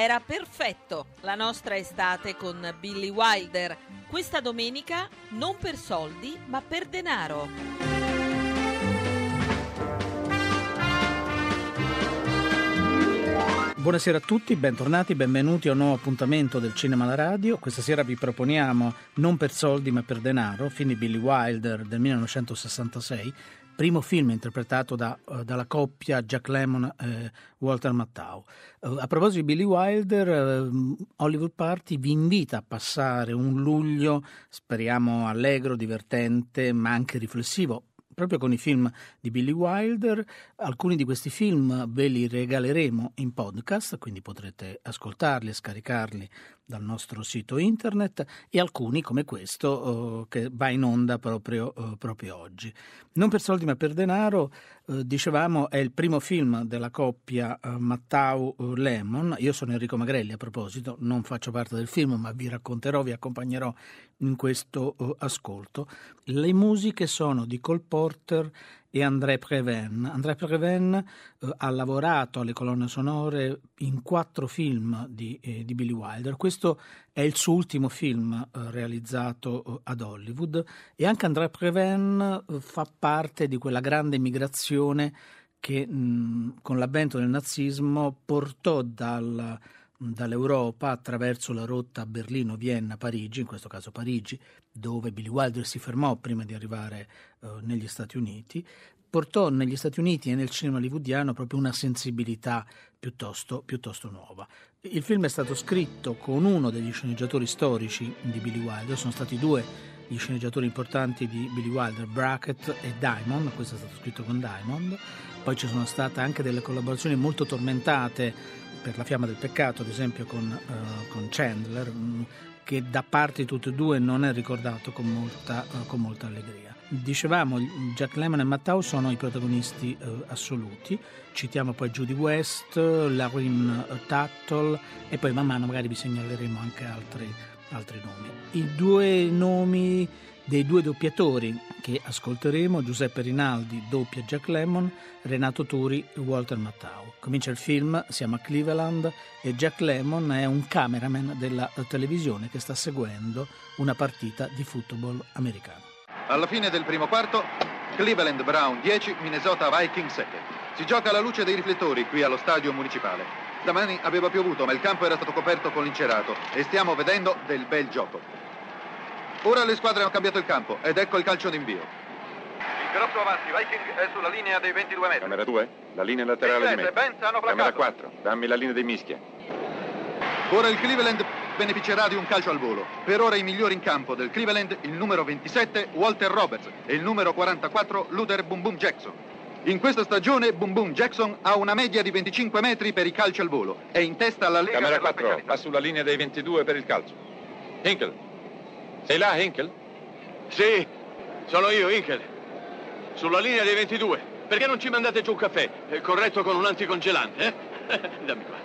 Era perfetto la nostra estate con Billy Wilder. Questa domenica non per soldi ma per denaro. Buonasera a tutti, bentornati, benvenuti a un nuovo appuntamento del Cinema alla Radio. Questa sera vi proponiamo Non per soldi ma per denaro, film di Billy Wilder del 1966, primo film interpretato dalla coppia Jack Lemmon e Walter Matthau. A proposito di Billy Wilder, Hollywood Party vi invita a passare un luglio, speriamo allegro, divertente, ma anche riflessivo, proprio con i film di Billy Wilder. Alcuni di questi film ve li regaleremo in podcast, quindi potrete ascoltarli e scaricarli dal nostro sito internet, e alcuni come questo che va in onda proprio oggi. Non per soldi ma per denaro, dicevamo, è il primo film della coppia Matthau-Lemmon. Io sono Enrico Magrelli, a proposito, non faccio parte del film ma vi racconterò, vi accompagnerò in questo ascolto. Le musiche sono di Cole Porter e André Previn. André Previn ha lavorato alle colonne sonore in 4 film di Billy Wilder. Questo è il suo ultimo film realizzato ad Hollywood, e anche André Previn fa parte di quella grande migrazione che con l'avvento del nazismo portò dall'Europa attraverso la rotta Berlino-Vienna-Parigi, in questo caso Parigi, dove Billy Wilder si fermò prima di arrivare negli Stati Uniti, portò negli Stati Uniti e nel cinema hollywoodiano proprio una sensibilità piuttosto nuova. Il film è stato scritto con uno degli sceneggiatori storici di Billy Wilder, sono stati 2 gli sceneggiatori importanti di Billy Wilder, Brackett e Diamond. Questo è stato scritto con Diamond. Poi ci sono state anche delle collaborazioni molto tormentate per La fiamma del peccato, ad esempio con Chandler, che da parte di tutti e 2 non è ricordato con molta allegria. Dicevamo, Jack Lemmon e Matthau sono i protagonisti assoluti. Citiamo poi Judy West, Lauren Tuttle, e poi man mano magari vi segnaleremo anche altri nomi. I 2 nomi dei 2 doppiatori che ascolteremo: Giuseppe Rinaldi doppia Jack Lemmon, Renato Turi e Walter Matthau. Comincia il film, siamo a Cleveland e Jack Lemmon è un cameraman della televisione che sta seguendo una partita di football americano. Alla fine del primo quarto, Cleveland Brown 10, Minnesota Vikings 7. Si gioca alla luce dei riflettori qui allo stadio municipale. Stamani aveva piovuto, ma il campo era stato coperto con l'incerato e stiamo vedendo del bel gioco. Ora le squadre hanno cambiato il campo ed ecco il calcio d'invio. Il grosso avanti Viking è sulla linea dei 22 metri. Camera 2, la linea laterale di me. Camera 4, dammi la linea dei mischia. Ora il Cleveland beneficerà di un calcio al volo. Per ora i migliori in campo del Cleveland, il numero 27 Walter Roberts e il numero 44 Luther Boom Boom Jackson. In questa stagione Boom Boom Jackson ha una media di 25 metri per i calci al volo. È in testa alla Lega Camera per la 4, specialità. va sulla linea dei 22 per il calcio. Hinkle. Sei là, Hinkle? Sì, sono io, Hinkle. Sulla linea dei 22. Perché non ci mandate giù un caffè? Corretto con un anticongelante, eh? Dammi qua.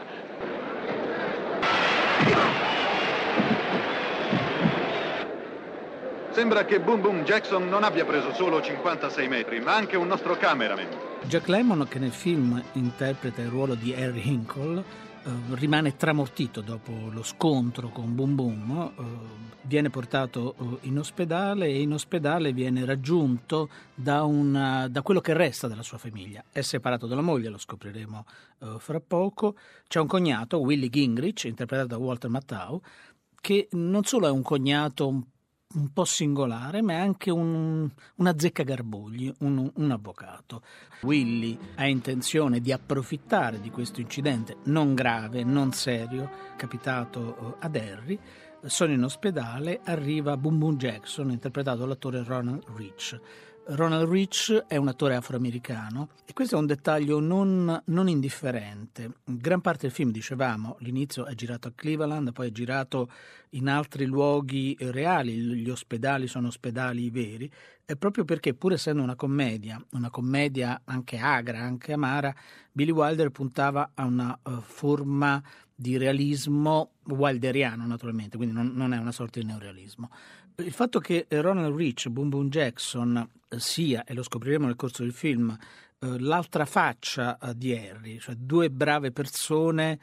Sembra che Boom Boom Jackson non abbia preso solo 56 metri, ma anche un nostro cameraman. Jack Lemmon, che nel film interpreta il ruolo di Harry Hinkle, rimane tramortito dopo lo scontro con Boom Boom, viene portato in ospedale e in ospedale viene raggiunto da quello che resta della sua famiglia. È separato dalla moglie, lo scopriremo fra poco. C'è un cognato, Willie Gingrich, interpretato da Walter Matthau, che non solo è un cognato un po' singolare, ma è anche un azzeccagarbugli, un avvocato. Willy ha intenzione di approfittare di questo incidente non grave, non serio, capitato ad Harry. Sono in ospedale, arriva Boom Boom Jackson, interpretato dall'attore Ronald Rich. Ronald Rich è un attore afroamericano e questo è un dettaglio non indifferente. Gran parte del film, dicevamo, l'inizio è girato a Cleveland, poi è girato in altri luoghi reali, gli ospedali sono ospedali veri, e proprio perché, pur essendo una commedia anche agra, anche amara, Billy Wilder puntava a una forma di realismo wilderiano, naturalmente, quindi non è una sorta di neorealismo. Il fatto che Ronald Rich, Boom Boom Jackson, sia, e lo scopriremo nel corso del film, l'altra faccia di Harry, cioè 2 brave persone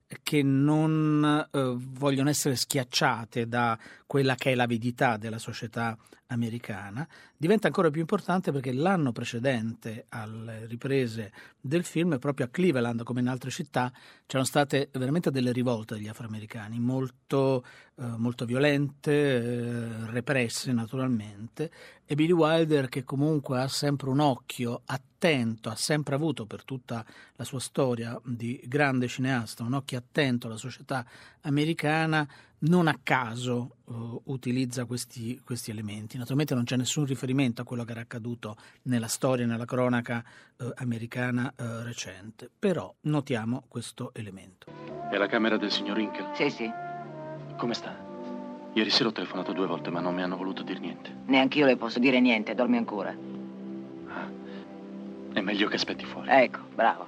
che non vogliono essere schiacciate da quella che è l'avidità della società americana, diventa ancora più importante perché l'anno precedente alle riprese del film, proprio a Cleveland come in altre città, c'erano state veramente delle rivolte degli afroamericani, molto violente, represse naturalmente, e Billy Wilder, che comunque ha sempre un occhio attento, ha sempre avuto per tutta la sua storia di grande cineasta un occhio attento alla società americana, non a caso utilizza questi elementi. Naturalmente non c'è nessun riferimento a quello che era accaduto nella storia, nella cronaca americana recente, però notiamo questo elemento. È la camera del signor Hinkle? Sì. Come sta? Ieri sera ho telefonato 2 volte, ma non mi hanno voluto dire niente. Neanch'io le posso dire niente, dormi ancora. È meglio che aspetti fuori. Ecco, bravo.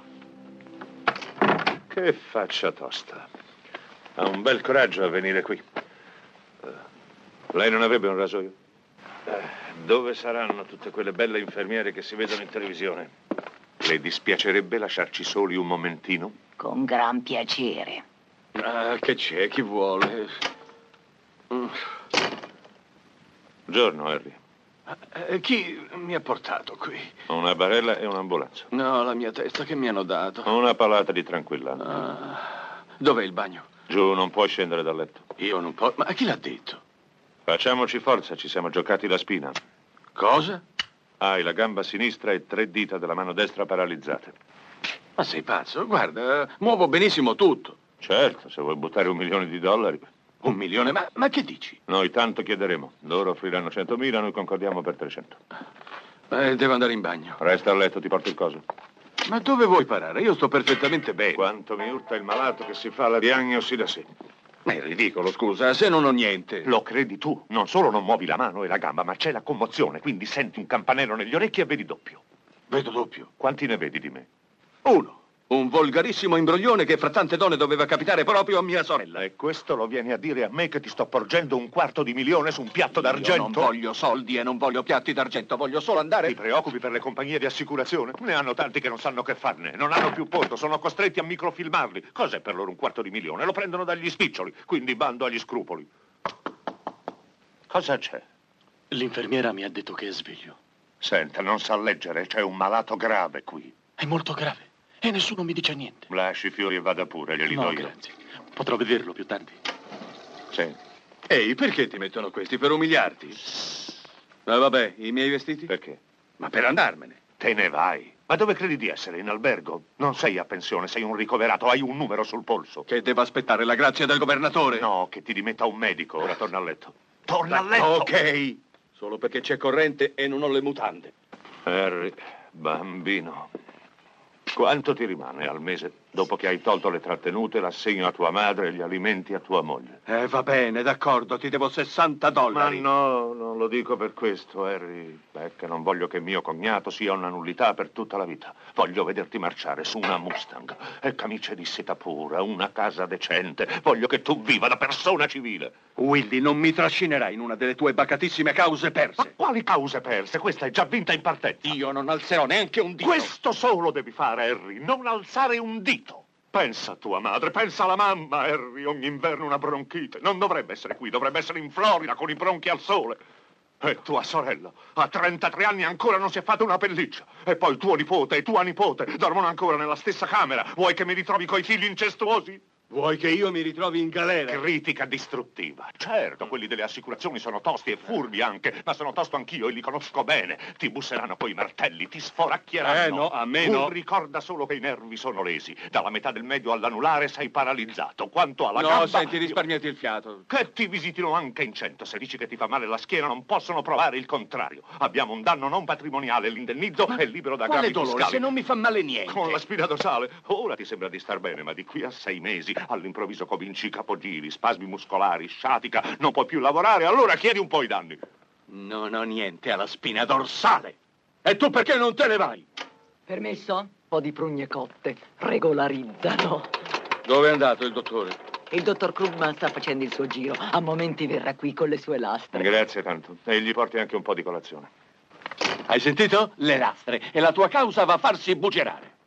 Che faccia tosta. Ha un bel coraggio a venire qui. Lei non avrebbe un rasoio? Dove saranno tutte quelle belle infermiere che si vedono in televisione? Le dispiacerebbe lasciarci soli un momentino? Con gran piacere. Che c'è? Chi vuole? Buongiorno, Harry. Chi mi ha portato qui? Una barella e un'ambulanza. No, la mia testa che mi hanno dato. Una palata di tranquillante. Dov'è il bagno? Giù, non puoi scendere dal letto. Io non posso. Ma chi l'ha detto? Facciamoci forza, ci siamo giocati la spina. Cosa? Hai la gamba sinistra e 3 dita della mano destra paralizzate. Ma sei pazzo? Guarda, muovo benissimo tutto. Certo, se vuoi buttare $1 milione. $1 milione? Ma che dici? Noi tanto chiederemo. Loro offriranno 100.000, noi concordiamo per 300. Devo andare in bagno. Resta a letto, ti porto il coso. Ma dove vuoi parare? Io sto perfettamente bene. Quanto mi urta il malato che si fa la diagnosi da sé. Ma è ridicolo, scusa, se non ho niente. Lo credi tu? Non solo non muovi la mano e la gamba, ma c'è la commozione, quindi senti un campanello negli orecchi e vedi doppio. Vedo doppio. Quanti ne vedi di me? 1. Un volgarissimo imbroglione che fra tante donne doveva capitare proprio a mia sorella. E questo lo vieni a dire a me che ti sto porgendo $250.000 su un piatto d'argento? Io non voglio soldi e non voglio piatti d'argento, voglio solo andare... Ti preoccupi per le compagnie di assicurazione? Ne hanno tanti che non sanno che farne, non hanno più posto, sono costretti a microfilmarli. Cos'è per loro $250.000? Lo prendono dagli spiccioli, quindi bando agli scrupoli. Cosa c'è? L'infermiera mi ha detto che è sveglio. Senta, non sa leggere, c'è un malato grave qui. È molto grave e nessuno mi dice niente. Lasci i fiori e vada pure, glieli No, do io. grazie. Potrò vederlo più tardi. Sì. Ehi, perché ti mettono questi? Per umiliarti? Ma vabbè, i miei vestiti? Perché? Ma per andarmene. Te ne vai. Ma dove credi di essere? In albergo? Non sei a pensione, sei un ricoverato, hai un numero sul polso. Che devo aspettare la grazia del governatore? No, che ti dimetta un medico. Ora torna a letto. Torna a letto! Ok. Solo perché c'è corrente e non ho le mutande. Harry, bambino. Quanto ti rimane al mese? Dopo che hai tolto le trattenute, l'assegno a tua madre e gli alimenti a tua moglie. Va bene, d'accordo, ti devo $60. Ma no, non lo dico per questo, Harry. È che non voglio che mio cognato sia una nullità per tutta la vita. Voglio vederti marciare su una Mustang e camicie di seta pura, una casa decente. Voglio che tu viva da persona civile. Willy, non mi trascinerai in una delle tue bacatissime cause perse. Ma quali cause perse? Questa è già vinta in partenza. Io non alzerò neanche un dito. Questo solo devi fare, Harry, non alzare un dito. Pensa a tua madre, pensa alla mamma, Harry, ogni inverno una bronchite. Non dovrebbe essere qui, dovrebbe essere in Florida con i bronchi al sole. E tua sorella, a 33 anni ancora non si è fatta una pelliccia. E poi tuo nipote e tua nipote dormono ancora nella stessa camera. Vuoi che mi ritrovi coi figli incestuosi? Vuoi che io mi ritrovi in galera? Critica distruttiva. Certo, quelli delle assicurazioni sono tosti e furbi anche, ma sono tosto anch'io e li conosco bene. Ti busseranno coi martelli, ti sforacchieranno. No, a me no. Tu ricorda solo che i nervi sono lesi. Dalla metà del medio all'anulare sei paralizzato. Quanto alla No, gamba... senti, risparmiati il fiato. Che ti visitino anche in 100. Se dici che ti fa male la schiena non possono provare il contrario. Abbiamo un danno non patrimoniale, l'indennizzo è libero da Quale gravi dolore? fiscali. Se non mi fa male niente. Con la spina dorsale. Ora ti sembra di star bene, ma di qui a 6 mesi all'improvviso cominci i capogiri, spasmi muscolari, sciatica, non puoi più lavorare, allora chiedi un po' i danni. Non ho niente alla spina dorsale. E tu perché non te ne vai? Permesso? Un po' di prugne cotte. Regolarizzano. Dove è andato il dottore? Il dottor Krugman sta facendo il suo giro. A momenti verrà qui con le sue lastre. Grazie tanto. E gli porti anche un po' di colazione. Hai sentito? Le lastre. E la tua causa va a farsi bugerare.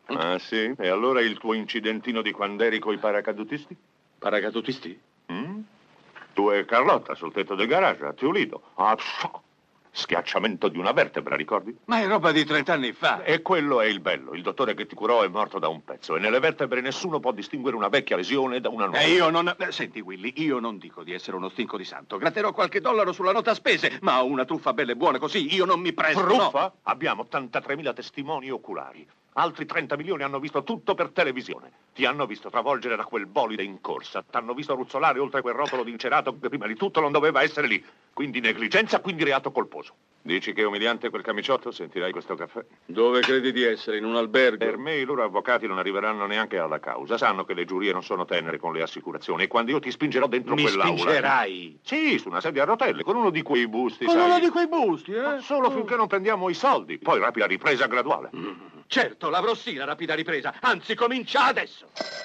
Ah, sì? E allora il tuo incidentino di quando eri coi paracadutisti? Paracadutisti? Tu e Carlotta sul tetto del garage a Teolido. Ah, schiacciamento di una vertebra, ricordi? Ma è roba di 30 anni fa. E quello è il bello. Il dottore che ti curò è morto da un pezzo e nelle vertebre nessuno può distinguere una vecchia lesione da una nuova. E io non... Senti, Willy, io non dico di essere uno stinco di santo. Gratterò qualche dollaro sulla nota spese, ma una truffa bella e buona così io non mi presto. Truffa? No. Abbiamo 83.000 testimoni oculari. Altri 30 milioni hanno visto tutto per televisione. Ti hanno visto travolgere da quel bolide in corsa. T'hanno visto ruzzolare oltre quel rotolo di incerato che prima di tutto non doveva essere lì. Quindi negligenza, quindi reato colposo. Dici che è umiliante quel camiciotto? Sentirai questo caffè. Dove credi di essere? In un albergo? Per me i loro avvocati non arriveranno neanche alla causa. Sanno che le giurie non sono tenere con le assicurazioni. E quando io ti spingerò dentro quell'aula... Mi spingerai? Sì, su una sedia a rotelle, con uno di quei busti, Con sai. uno di quei busti, eh? Ma solo finché non prendiamo i soldi. Poi rapida ripresa graduale. Certo, l'avrò sì la rapida ripresa. Anzi, comincia adesso.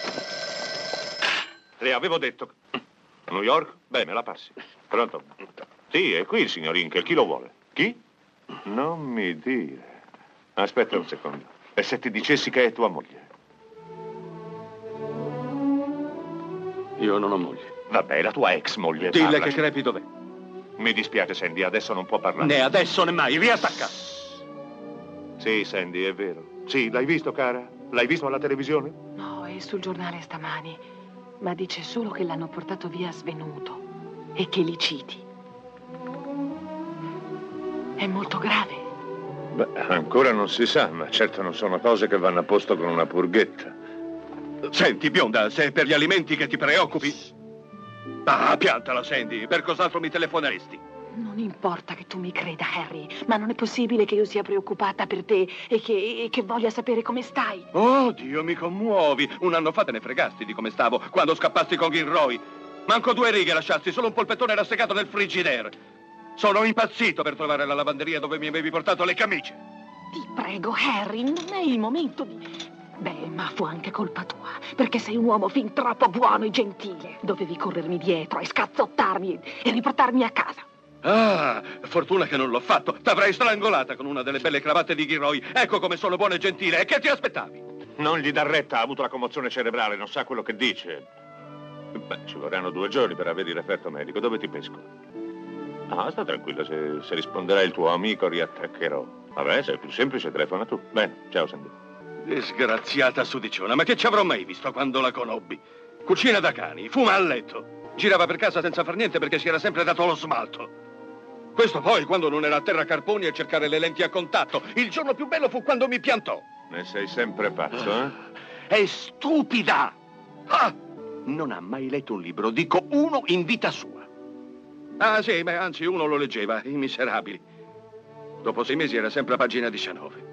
Le avevo detto... New York? Beh, me la passi. Pronto? Sì, è qui il signor Hinkel. Chi lo vuole? Chi? Non mi dire. Aspetta un secondo. E se ti dicessi che è tua moglie? Io non ho moglie. Vabbè, la tua ex moglie. Dille parlaci. che crepi dov'è. Mi dispiace, Sandy, adesso non può parlare. Né adesso né mai. Riattacca. Sì, Sandy, è vero. Sì, l'hai visto, cara? L'hai visto alla televisione? No, è sul giornale stamani, ma dice solo che l'hanno portato via svenuto e che li citi. È molto grave. Beh, ancora non si sa, ma certo non sono cose che vanno a posto con una purghetta. Senti, bionda, se è per gli alimenti che ti preoccupi... Ah, piantala, Sandy. Per cos'altro mi telefoneresti? Non importa che tu mi creda, Harry, ma non è possibile che io sia preoccupata per te e che voglia sapere come stai. Oh, Dio, mi commuovi. Un anno fa te ne fregasti di come stavo quando scappasti con Gilroy. Manco 2 righe lasciasti, solo un polpettone rassegato nel frigidaire. Sono impazzito per trovare la lavanderia dove mi avevi portato le camicie. Ti prego, Harry, non è il momento di... Beh, ma fu anche colpa tua, perché sei un uomo fin troppo buono e gentile. Dovevi corrermi dietro e scazzottarmi e riportarmi a casa. Ah, fortuna che non l'ho fatto. T'avrei strangolata con una delle belle cravatte di Gilroy. Ecco come sono buono e gentile. E che ti aspettavi? Non gli dà retta, ha avuto la commozione cerebrale, non sa quello che dice. Beh, ci vorranno 2 giorni per avere il referto medico. Dove ti pesco? Ah, sta tranquillo, se risponderà il tuo amico riattaccherò. Vabbè, se è più semplice, telefona tu. Bene, ciao Sandy. Disgraziata sudiciona, ma che ci avrò mai visto quando la conobbi? Cucina da cani, fuma a letto. Girava per casa senza far niente perché si era sempre dato lo smalto. Questo poi quando non era a terra carponi a cercare le lenti a contatto. Il giorno più bello fu quando mi piantò. Ne sei sempre pazzo, eh? È stupida! Ah! Non ha mai letto un libro, dico uno in vita sua. Ah sì, beh, anzi uno lo leggeva, I Miserabili. Dopo 6 mesi era sempre a pagina 19.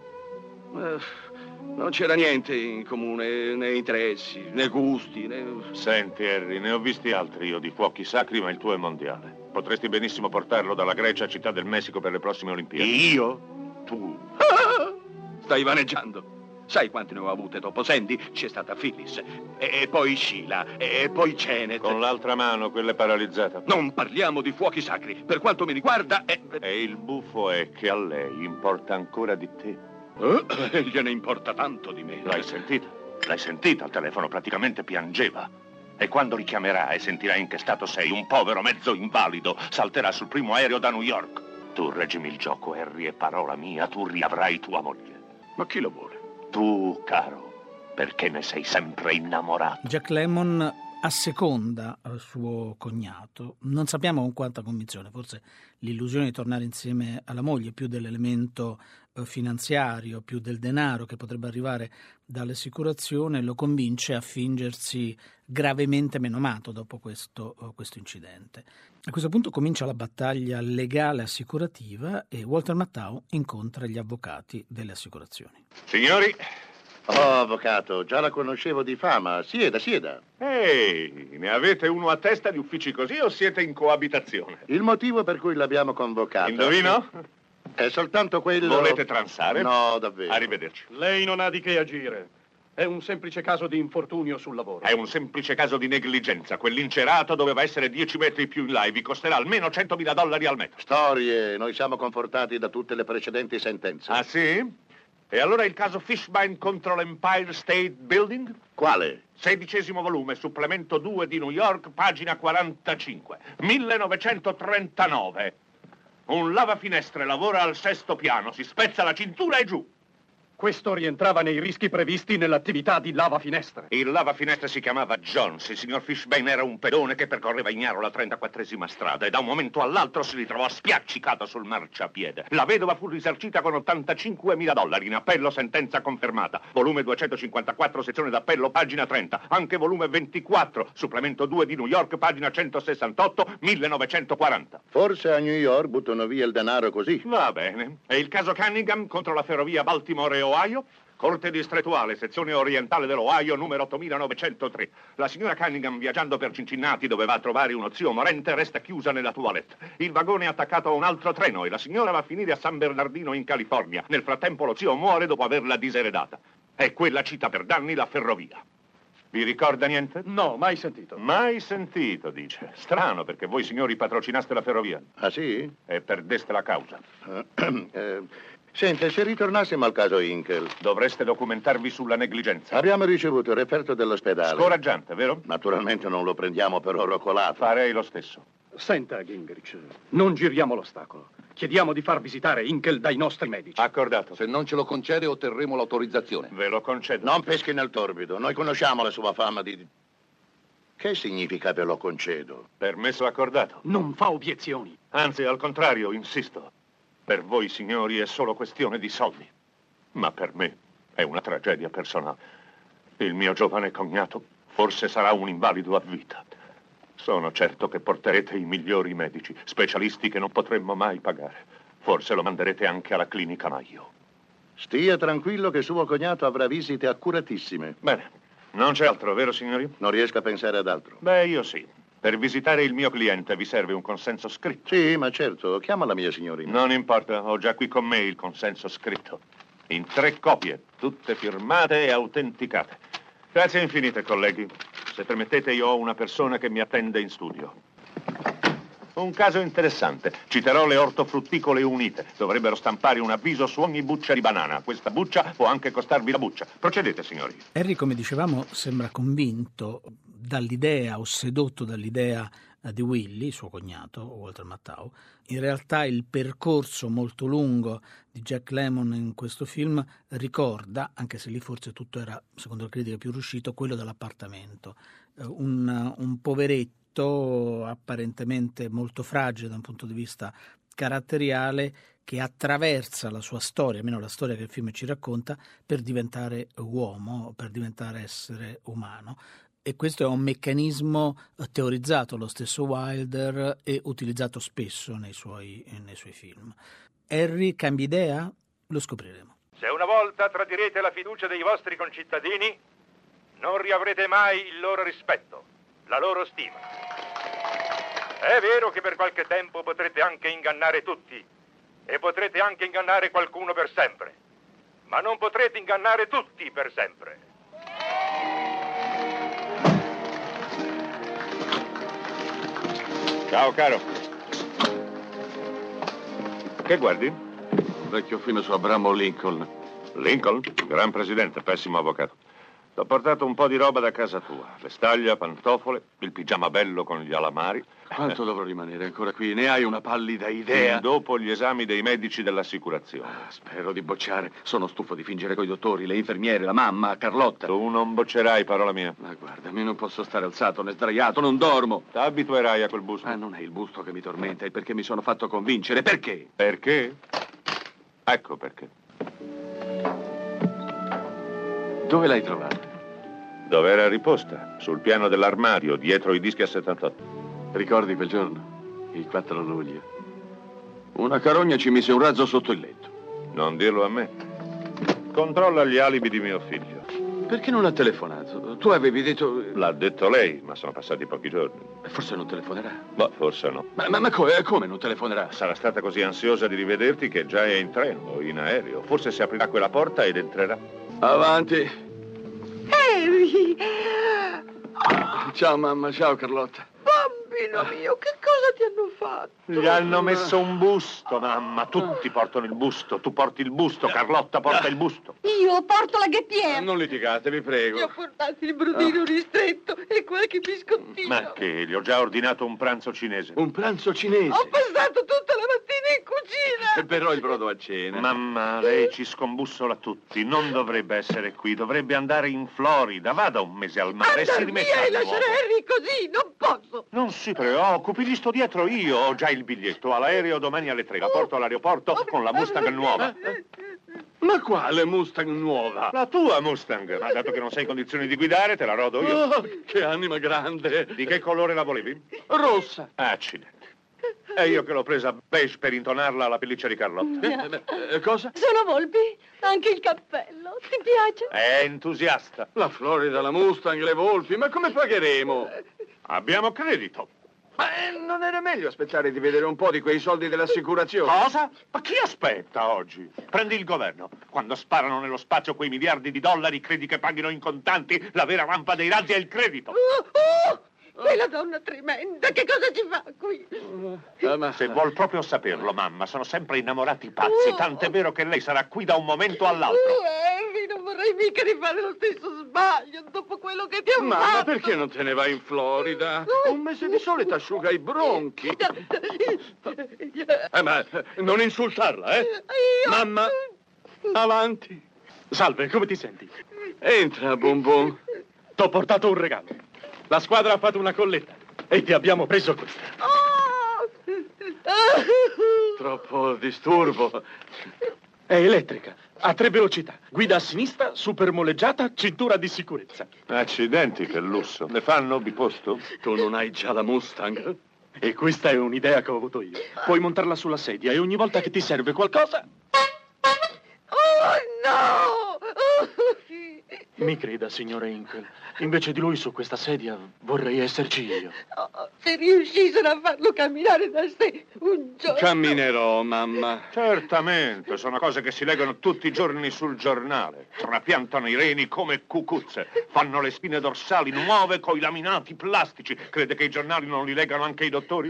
Non c'era niente in comune, né interessi, né gusti, né... Senti, Harry, ne ho visti altri io di fuochi sacri, ma il tuo è mondiale. Potresti benissimo portarlo dalla Grecia a Città del Messico per le prossime Olimpiadi. Io? Tu? Stai vaneggiando. Sai quante ne ho avute dopo Sandy? C'è stata Phyllis, e poi Sheila, e poi Janet. Con l'altra mano, quella è paralizzata. Non parliamo di fuochi sacri. Per quanto mi riguarda è... E il buffo è che a lei importa ancora di te. Gliene importa tanto di me. L'hai sentita? L'hai sentita al telefono? Praticamente piangeva. E quando richiamerà e sentirà in che stato sei, un povero mezzo invalido salterà sul primo aereo da New York. Tu reggimi il gioco, Harry, e parola mia, tu riavrai tua moglie. Ma chi lo vuole? Tu, caro, perché ne sei sempre innamorato. Jack Lemmon asseconda suo cognato, non sappiamo con quanta convinzione, forse l'illusione di tornare insieme alla moglie, più dell'elemento finanziario, più del denaro che potrebbe arrivare dall'assicurazione, lo convince a fingersi gravemente menomato dopo questo incidente. A questo punto comincia la battaglia legale assicurativa e Walter Matthau incontra gli avvocati delle assicurazioni. Signori. Oh, avvocato, già la conoscevo di fama. Sieda, sieda. Ehi, ne avete uno a testa di uffici così o siete in coabitazione? Il motivo per cui l'abbiamo convocata... Indovino? È soltanto quello... Volete transare? No, davvero. Arrivederci. Lei non ha di che agire. È un semplice caso di infortunio sul lavoro. È un semplice caso di negligenza. Quell'incerato doveva essere 10 metri più in là e vi costerà almeno $100.000 al metro. Storie, noi siamo confortati da tutte le precedenti sentenze. Ah, sì? E allora il caso Fishbein contro l'Empire State Building? Quale? 16° volume, supplemento 2 di New York, pagina 45, 1939. Un lavafinestre lavora al 6° piano, si spezza la cintura e giù. Questo rientrava nei rischi previsti nell'attività di lavafinestre. Il lavafinestre si chiamava Jones. Il signor Fishbein era un pedone che percorreva ignaro la 34esima strada e da un momento all'altro si ritrovò spiaccicato sul marciapiede. La vedova fu risarcita con $85.000. In appello, sentenza confermata. Volume 254, sezione d'appello, pagina 30. Anche volume 24, supplemento 2 di New York, pagina 168, 1940. Forse a New York buttano via il denaro così. Va bene. E il caso Cunningham contro la ferrovia Baltimore e Ohio? Corte distrettuale, sezione orientale dell'Ohio, numero 8903. La signora Cunningham, viaggiando per Cincinnati, dove va a trovare uno zio morente, resta chiusa nella toilette. Il vagone è attaccato a un altro treno e la signora va a finire a San Bernardino in California. Nel frattempo lo zio muore dopo averla diseredata. E quella cita per danni la ferrovia. Vi ricorda niente? No, mai sentito. Mai sentito, dice. Strano, perché voi signori patrocinaste la ferrovia. Ah, sì? E perdeste la causa. Senta, se ritornassimo al caso Hinkel... Dovreste documentarvi sulla negligenza. Abbiamo ricevuto il referto dell'ospedale. Scoraggiante, vero? Naturalmente non lo prendiamo per oro colato. Farei lo stesso. Senta, Gingrich, non giriamo l'ostacolo. Chiediamo di far visitare Hinkel dai nostri medici. Accordato. Se non ce lo concede, otterremo l'autorizzazione. Ve lo concedo. Non peschi nel torbido. Noi conosciamo la sua fama di... Che significa ve lo concedo? Permesso accordato. Non fa obiezioni. Anzi, al contrario, insisto. Per voi, signori, è solo questione di soldi. Ma per me è una tragedia personale. Il mio giovane cognato forse sarà un invalido a vita. Sono certo che porterete i migliori medici, specialisti che non potremmo mai pagare. Forse lo manderete anche alla clinica Maio. Stia tranquillo che suo cognato avrà visite accuratissime. Bene. Non c'è altro, vero, signori? Non riesco a pensare ad altro. Beh, io sì. Per visitare il mio cliente vi serve un consenso scritto. Sì, ma certo. Chiama la mia signorina. Non importa, ho già qui con me il consenso scritto. In 3 copie, tutte firmate e autenticate. Grazie infinite, colleghi. Se permettete, io ho una persona che mi attende in studio. Un caso interessante. Citerò le ortofrutticole unite. Dovrebbero stampare un avviso su ogni buccia di banana. Questa buccia può anche costarvi la buccia. Procedete, signori. Harry, come dicevamo, sembra convinto dall'idea o sedotto dall'idea di Willy, suo cognato, Walter Matthau. In realtà il percorso molto lungo di Jack Lemmon in questo film ricorda, anche se lì forse tutto era, secondo la critica, più riuscito, quello dell'appartamento. Un poveretto apparentemente molto fragile da un punto di vista caratteriale che attraversa la sua storia, almeno la storia che il film ci racconta, per diventare uomo, per diventare essere umano. E questo è un meccanismo teorizzato lo stesso Wilder e utilizzato spesso nei suoi film. Harry cambia idea? Lo scopriremo. Se una volta tradirete la fiducia dei vostri concittadini, non riavrete mai il loro rispetto, la loro stima. È vero che per qualche tempo potrete anche ingannare tutti e potrete anche ingannare qualcuno per sempre, ma non potrete ingannare tutti per sempre. Ciao, caro. Che guardi? Un vecchio film su Abramo Lincoln. Lincoln? Gran presidente, pessimo avvocato. T'ho portato un po' di roba da casa tua. Vestaglia, pantofole, il pigiama bello con gli alamari. Quanto dovrò rimanere ancora qui? Ne hai una pallida idea? Dopo gli esami dei medici dell'assicurazione. Spero di bocciare. Sono stufo di fingere coi dottori, le infermiere, la mamma, Carlotta. Tu non boccerai, parola mia. Ma guardami, non posso stare alzato né sdraiato, non dormo. T'abituerai a quel busto. Non è il busto che mi tormenta, è perché mi sono fatto convincere. Perché? Perché? Ecco perché. Dove l'hai trovata? Dove era riposta? Sul piano dell'armadio, dietro i dischi a 78. Ricordi quel giorno? Il 4 luglio. Una carogna ci mise un razzo sotto il letto. Non dirlo a me. Controlla gli alibi di mio figlio. Perché non ha telefonato? Tu avevi detto... L'ha detto lei, ma sono passati pochi giorni. Forse non telefonerà. Boh, forse no. Ma come non telefonerà? Sarà stata così ansiosa di rivederti che già è in treno o in aereo. Forse si aprirà quella porta ed entrerà. Avanti. Harry! Ciao mamma, ciao Carlotta. Bobby! bambino mio, che cosa ti hanno fatto? Gli hanno messo un busto, mamma. Tutti portano il busto. Tu porti il busto, Carlotta porta il busto. Io porto la ghettiera. Non litigate, vi prego. Gli ho portato il brodino ristretto e qualche biscottino. Ma che? Gli ho già ordinato un pranzo cinese. Un pranzo cinese? Ho passato tutta la mattina in cucina. E però il brodo a cena. Mamma, lei ci scombussola tutti. Non dovrebbe essere qui, dovrebbe andare in Florida. Vada un mese al mare e si rimetta via e di nuovo. lasciare Harry così, non posso. Non si preoccupi, gli sto dietro io. Ho già il biglietto all'aereo domani alle 3. La porto all'aeroporto con la Mustang nuova. Ma quale Mustang nuova? La tua Mustang. Ma dato che non sei in condizioni di guidare, te la rodo io. Oh, che anima grande. Di che colore la volevi? Rossa. Accidenti. E io che l'ho presa beige per intonarla alla pelliccia di Carlotta. Cosa? Sono volpi, anche il cappello. Ti piace? È entusiasta. La Florida, la Mustang, le volpi, ma come pagheremo? Abbiamo credito. Ma non era meglio aspettare di vedere un po' di quei soldi dell'assicurazione? Cosa? Ma chi aspetta oggi? Prendi il governo. Quando sparano nello spazio quei miliardi di dollari, credi che paghino in contanti? La vera rampa dei razzi è il credito. Quella donna tremenda, che cosa ci fa qui? Se vuol proprio saperlo, mamma, sono sempre innamorati pazzi, tant'è vero che lei sarà qui da un momento all'altro. Harry, non vorrei mica rifare lo stesso sbaglio dopo quello che ti ho Ma fatto. perché non te ne vai in Florida? Un mese di sole t'asciuga i bronchi. Ma non insultarla, eh? Mamma, avanti. Salve, come ti senti? Entra, Bonbon. T'ho portato un regalo. La squadra ha fatto una colletta e ti abbiamo preso questa. Troppo disturbo. È elettrica, ha 3 velocità, guida a sinistra, super moleggiata, cintura di sicurezza. Accidenti, che lusso. Ne fanno biposto? Tu non hai già la Mustang? E questa è un'idea che ho avuto io. Puoi montarla sulla sedia e ogni volta che ti serve qualcosa... Oh, no! Mi creda, signore Hinkle. Invece di lui su questa sedia vorrei esserci io. Se riuscissero a farlo camminare da sé un giorno... Camminerò, mamma. Certamente, sono cose che si leggono tutti i giorni sul giornale. Trapiantano i reni come cucuzze. Fanno le spine dorsali nuove coi laminati plastici. Crede che i giornali non li leggano anche i dottori?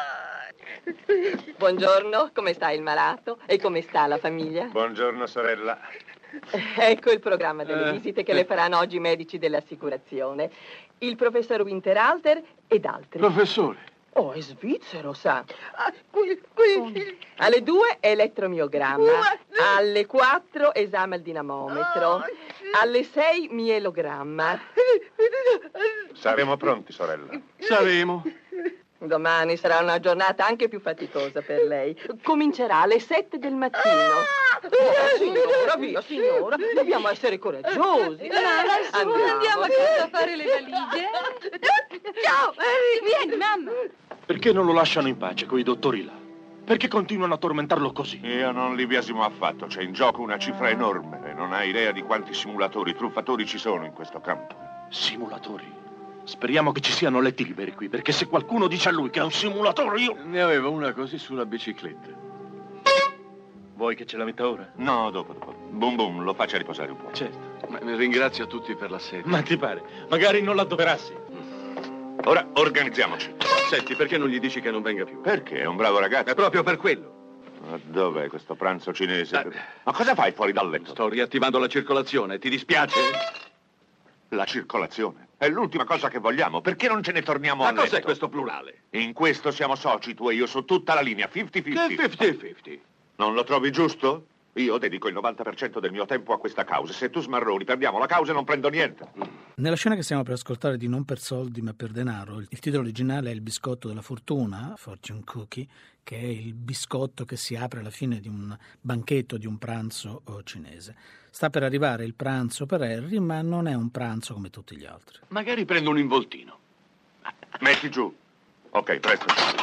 Buongiorno, come sta il malato? E come sta la famiglia? Buongiorno, sorella. Ecco il programma delle visite che le faranno oggi i medici dell'assicurazione. Il professor Winterhalter ed altri. Professore. Oh, è svizzero, sa. Qui. Alle 2 elettromiogramma. Alle 4 esame al dinamometro. Alle 6 mielogramma. Saremo pronti, sorella. Saremo. Domani sarà una giornata anche più faticosa per lei. Comincerà alle 7 del mattino. Via, signora. Dobbiamo essere coraggiosi. Andiamo a casa a fare le valigie. Ciao, Harry. Vieni, mamma. Perché non lo lasciano in pace quei dottori là? Perché continuano a tormentarlo così? Io non li biasimo affatto. C'è in gioco una cifra enorme e non hai idea di quanti simulatori, truffatori ci sono in questo campo. Simulatori? Speriamo che ci siano letti liberi qui, perché se qualcuno dice a lui che è un simulatore, io... Ne avevo una così sulla bicicletta. Vuoi che ce la metta ora? No, dopo. Boom, lo faccia riposare un po'. Certo. Ma ringrazio tutti per la sedia. Ma ti pare? Magari non la doverassi. Ora organizziamoci. Senti, perché non gli dici che non venga più? Perché? È un bravo ragazzo. È proprio per quello. Ma dov'è questo pranzo cinese? Ma cosa fai fuori dal letto? Sto riattivando la circolazione, ti dispiace? La circolazione. È l'ultima cosa che vogliamo. Perché non ce ne torniamo a letto? Ma cos'è questo plurale? In questo siamo soci, tu e io, su tutta la linea, 50-50. Che 50-50? Non lo trovi giusto? Io dedico il 90% del mio tempo a questa causa. Se tu smarroni, perdiamo la causa e non prendo niente. Nella scena che stiamo per ascoltare di Non per soldi ma per denaro, il titolo originale è Il biscotto della fortuna, Fortune Cookie, che è il biscotto che si apre alla fine di un banchetto, di un pranzo cinese. Sta per arrivare il pranzo per Harry, ma non è un pranzo come tutti gli altri. Magari prendo un involtino. Metti giù. Ok, presto.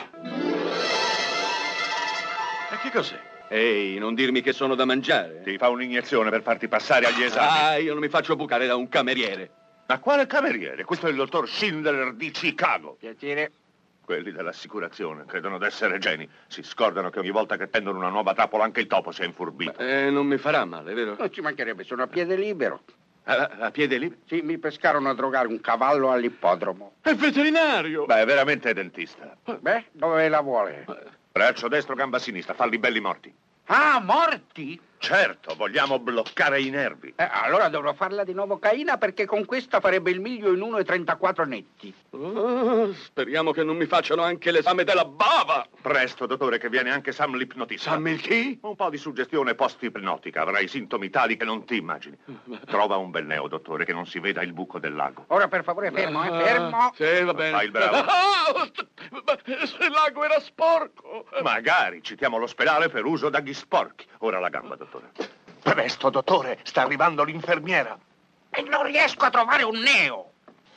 Ma che cos'è? Ehi, non dirmi che sono da mangiare. Ti fa un'iniezione per farti passare agli esami. Ah, io non mi faccio bucare da un cameriere. Ma quale cameriere? Questo è il dottor Schindler di Chicago. Piacere. Quelli dell'assicurazione credono d'essere geni. Si scordano che ogni volta che tendono una nuova trappola anche il topo si è infurbito. Non mi farà male, vero? Non ci mancherebbe, sono a piede libero. A piede libero? Sì, mi pescarono a drogare un cavallo all'ippodromo. È veterinario! Beh, veramente è dentista. Beh, dove la vuole? Braccio destro, gamba sinistra, falli belli morti. Ah, morti? Certo, vogliamo bloccare i nervi. Allora dovrò farla di nuovo caina perché con questa farebbe il miglio in 1,34 netti. Speriamo che non mi facciano anche l'esame della bava. Presto, dottore, che viene anche Sam l'ipnotista. Sam il chi? Un po' di suggestione post-ipnotica. Avrai sintomi tali che non ti immagini. Trova un bel neo, dottore, che non si veda il buco del lago. Ora per favore fermo, fermo. Sì, va bene. Fai il bravo. Se il lago era sporco. Magari citiamo l'ospedale per uso dagli sporchi. Ora la gamba, dottore. Presto, dottore, sta arrivando l'infermiera. E non riesco a trovare un neo.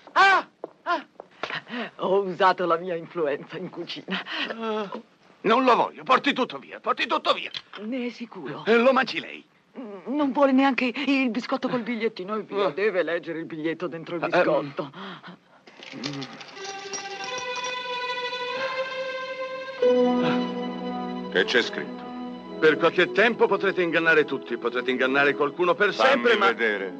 Ho usato la mia influenza in cucina. Non lo voglio, porti tutto via, porti tutto via. Ne è sicuro? Lo mangi lei. Non vuole neanche il biscotto col bigliettino e via. Deve leggere il biglietto dentro il biscotto. Che c'è scritto? Per qualche tempo potrete ingannare tutti, potrete ingannare qualcuno per sempre, Fammi vedere.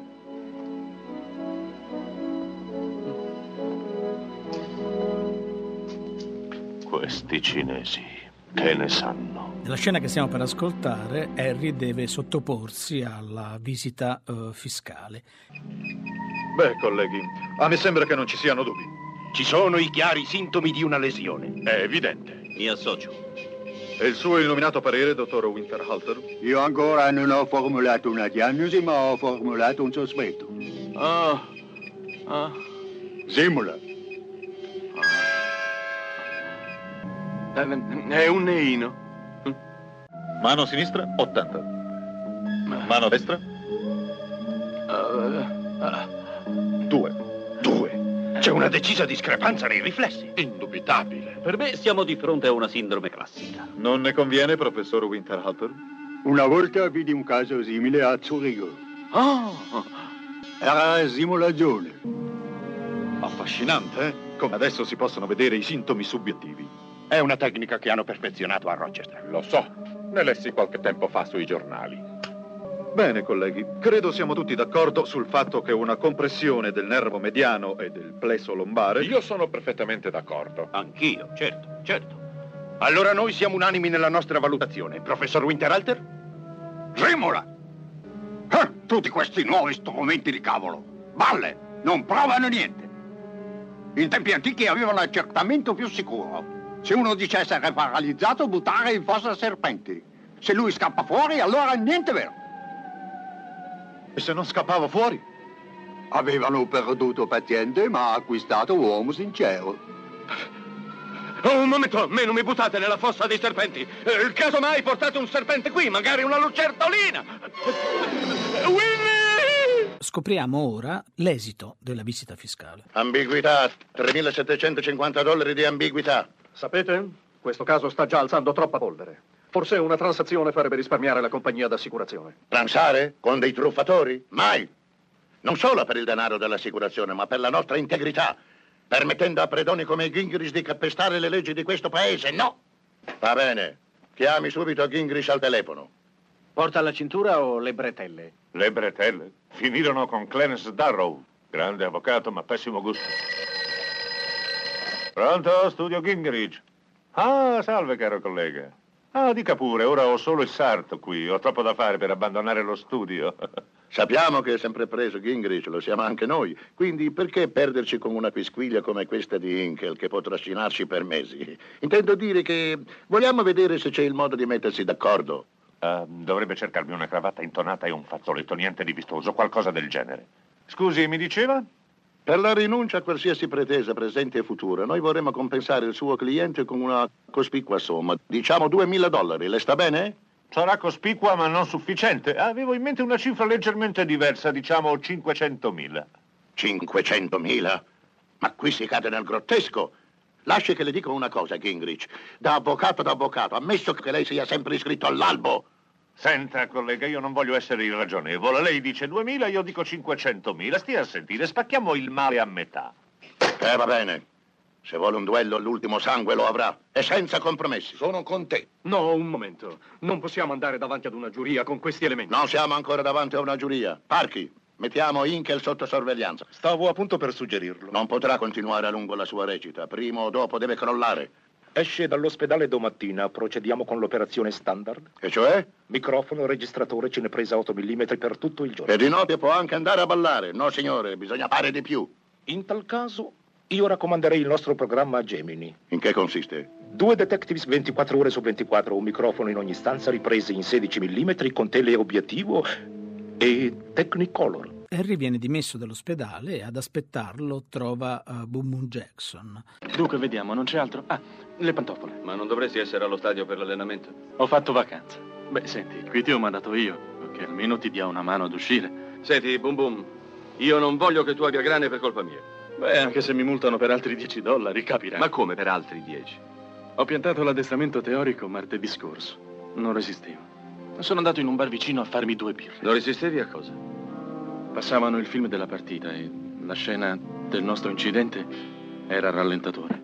Questi cinesi, che ne sanno? Nella scena che stiamo per ascoltare, Harry deve sottoporsi alla visita fiscale. Beh, colleghi, a me sembra che non ci siano dubbi. Ci sono i chiari sintomi di una lesione. È evidente. Mi associo. E il suo illuminato parere, dottor Winterhalter? Io ancora non ho formulato una diagnosi, ma ho formulato un sospetto. Simula. È un neino. Mano sinistra, 80. Mano destra? 2. C'è una decisa discrepanza nei riflessi. Indubitabile. Per me siamo di fronte a una sindrome classica. Non ne conviene, professor Winterhalter? Una volta vidi un caso simile a Zurigo. Era simulazione. Affascinante, eh? Come adesso si possono vedere i sintomi subiettivi. È una tecnica che hanno perfezionato a Rochester. Lo so, ne lessi qualche tempo fa sui giornali. Bene, colleghi, credo siamo tutti d'accordo sul fatto che una compressione del nervo mediano e del plesso lombare... Io sono perfettamente d'accordo. Anch'io, certo. Allora noi siamo unanimi nella nostra valutazione. Professor Winterhalter? Simula. Tutti questi nuovi strumenti di cavolo. Balle, non provano niente. In tempi antichi avevano l'accertamento più sicuro. Se uno dice essere paralizzato, buttare in fossa serpenti. Se lui scappa fuori, allora niente vero. E se non scappava fuori? Avevano perduto paziente, ma acquistato uomo sincero. Un momento, me non mi buttate nella fossa dei serpenti. Casomai portate un serpente qui, magari una lucertolina. Willy! Scopriamo ora l'esito della visita fiscale. Ambiguità, $3.750 di ambiguità. Sapete, questo caso sta già alzando troppa polvere. Forse una transazione farebbe risparmiare la compagnia d'assicurazione. Transare con dei truffatori? Mai! Non solo per il denaro dell'assicurazione, ma per la nostra integrità, permettendo a predoni come Gingrich di calpestare le leggi di questo paese. No! Va bene, chiami subito Gingrich al telefono. Porta alla cintura o le bretelle? Le bretelle? Finirono con Clarence Darrow. Grande avvocato, ma pessimo gusto. Pronto, studio Gingrich? Ah, salve, caro collega. Ah, dica pure, ora ho solo il sarto qui. Ho troppo da fare per abbandonare lo studio. Sappiamo che è sempre preso Gingrich, lo siamo anche noi. Quindi perché perderci con una quisquiglia come questa di Hinkel che può trascinarci per mesi? Intendo dire che vogliamo vedere se c'è il modo di mettersi d'accordo. Dovrebbe cercarmi una cravatta intonata e un fazzoletto, niente di vistoso, qualcosa del genere. Scusi, mi diceva? Per la rinuncia a qualsiasi pretesa presente e futura, noi vorremmo compensare il suo cliente con una cospicua somma. Diciamo $2.000, le sta bene? Sarà cospicua ma non sufficiente. Avevo in mente una cifra leggermente diversa, diciamo 500.000. 500.000? Ma qui si cade nel grottesco. Lasci che le dica una cosa, Gingrich. Da avvocato, ammesso che lei sia sempre iscritto all'albo. Senta, collega, io non voglio essere irragionevole. Lei dice 2.000, io dico 500.000. Stia a sentire, spacchiamo il male a metà. Va bene. Se vuole un duello, l'ultimo sangue lo avrà. E senza compromessi. Sono con te. No, un momento. Non possiamo andare davanti ad una giuria con questi elementi. Non siamo ancora davanti a una giuria. Parchi, Mettiamo Hinkel sotto sorveglianza. Stavo appunto per suggerirlo. Non potrà continuare a lungo la sua recita. Prima o dopo deve crollare. Esce dall'ospedale domattina, procediamo con l'operazione standard. E cioè? Microfono, registratore, cinepresa 8 mm per tutto il giorno. E di notte può anche andare a ballare. No, signore, bisogna fare di più. In tal caso, io raccomanderei il nostro programma Gemini. In che consiste? 2 detectives 24 ore su 24, un microfono in ogni stanza, riprese in 16 mm con teleobiettivo e Technicolor. Harry viene dimesso dall'ospedale e ad aspettarlo trova Boom Boom Jackson. Dunque, vediamo, non c'è altro? Ah, le pantofole. Ma non dovresti essere allo stadio per l'allenamento? Ho fatto vacanza. Beh, senti, qui ti ho mandato io, che almeno ti dia una mano ad uscire. Senti, Boom Boom, io non voglio che tu abbia grane per colpa mia. Beh, anche se mi multano per altri $10, capirai. Ma come per altri 10? Ho piantato l'addestramento teorico martedì scorso. Non resistevo. Sono andato in un bar vicino a farmi 2 birre. Non resistevi a cosa? Passavano il film della partita e la scena del nostro incidente era a rallentatore.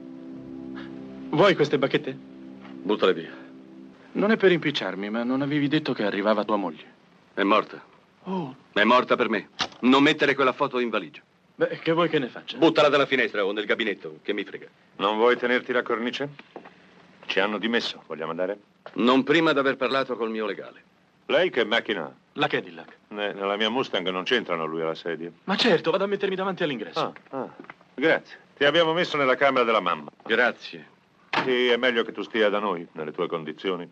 Vuoi queste bacchette? Buttale via. Non è per impicciarmi, ma non avevi detto che arrivava tua moglie? È morta. Oh. È morta per me. Non mettere quella foto in valigia. Beh, che vuoi che ne faccia? Buttala dalla finestra o nel gabinetto, che mi frega. Non vuoi tenerti la cornice? Ci hanno dimesso, vogliamo andare? Non prima d'aver parlato col mio legale. Lei che macchina ha? La Cadillac. Nella mia Mustang non c'entrano lui alla sedia. Ma certo, vado a mettermi davanti all'ingresso. Grazie. Ti abbiamo messo nella camera della mamma. Grazie. Sì, è meglio che tu stia da noi, nelle tue condizioni.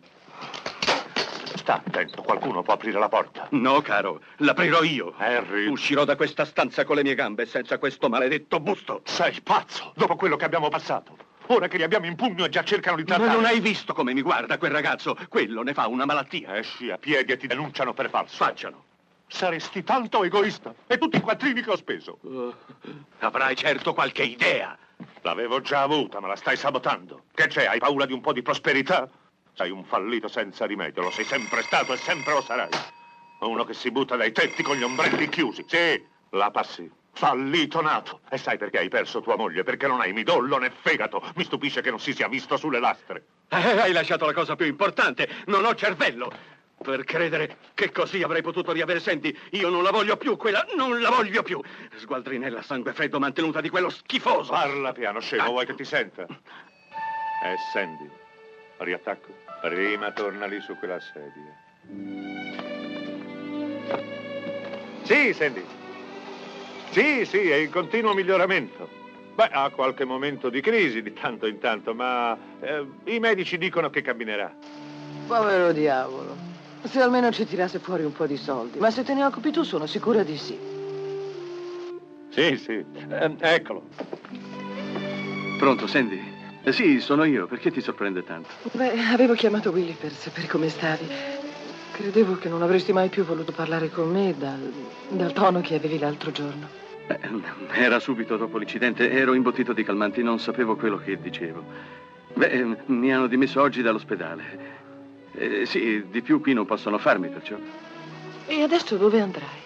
Sta attento, qualcuno può aprire la porta. No, caro, l'aprirò io. Harry. Uscirò da questa stanza con le mie gambe senza questo maledetto busto. Sei pazzo, dopo quello che abbiamo passato. Ora che li abbiamo in pugno e già cercano di trattare. Ma non hai visto come mi guarda quel ragazzo? Quello ne fa una malattia. Esci a piedi e ti denunciano per falso. Facciano. Saresti tanto egoista. E tutti i quattrini che ho speso. Avrai certo qualche idea. L'avevo già avuta, ma la stai sabotando. Che c'è? Hai paura di un po' di prosperità? Sei un fallito senza rimedio. Lo sei sempre stato e sempre lo sarai. Uno che si butta dai tetti con gli ombrelli chiusi. Sì, la passi. Fallito nato. E sai perché hai perso tua moglie? Perché non hai midollo né fegato. Mi stupisce che non si sia visto sulle lastre. Hai lasciato la cosa più importante. Non ho cervello. Per credere che così avrei potuto riavere. Senti, io non la voglio più, quella non la voglio più. Sgualdrinella sangue freddo mantenuta di quello schifoso. Parla piano, scemo, vuoi che ti senta? Sandy. Riattacco. Prima torna lì su quella sedia. Sì, Sandy. Sì, è in continuo miglioramento. Beh, ha qualche momento di crisi di tanto in tanto, ma i medici dicono che camminerà. Povero diavolo. Se almeno ci tirasse fuori un po' di soldi. Ma se te ne occupi tu, sono sicura di sì. Sì. Eccolo. Pronto, Sandy? Sì, sono io. Perché ti sorprende tanto? Beh, avevo chiamato Willy per sapere come stavi. Credevo che non avresti mai più voluto parlare con me dal tono che avevi l'altro giorno. Era subito dopo l'incidente. Ero imbottito di calmanti, non sapevo quello che dicevo. Beh, mi hanno dimesso oggi dall'ospedale. Sì, di più qui non possono farmi, perciò. E adesso dove andrai?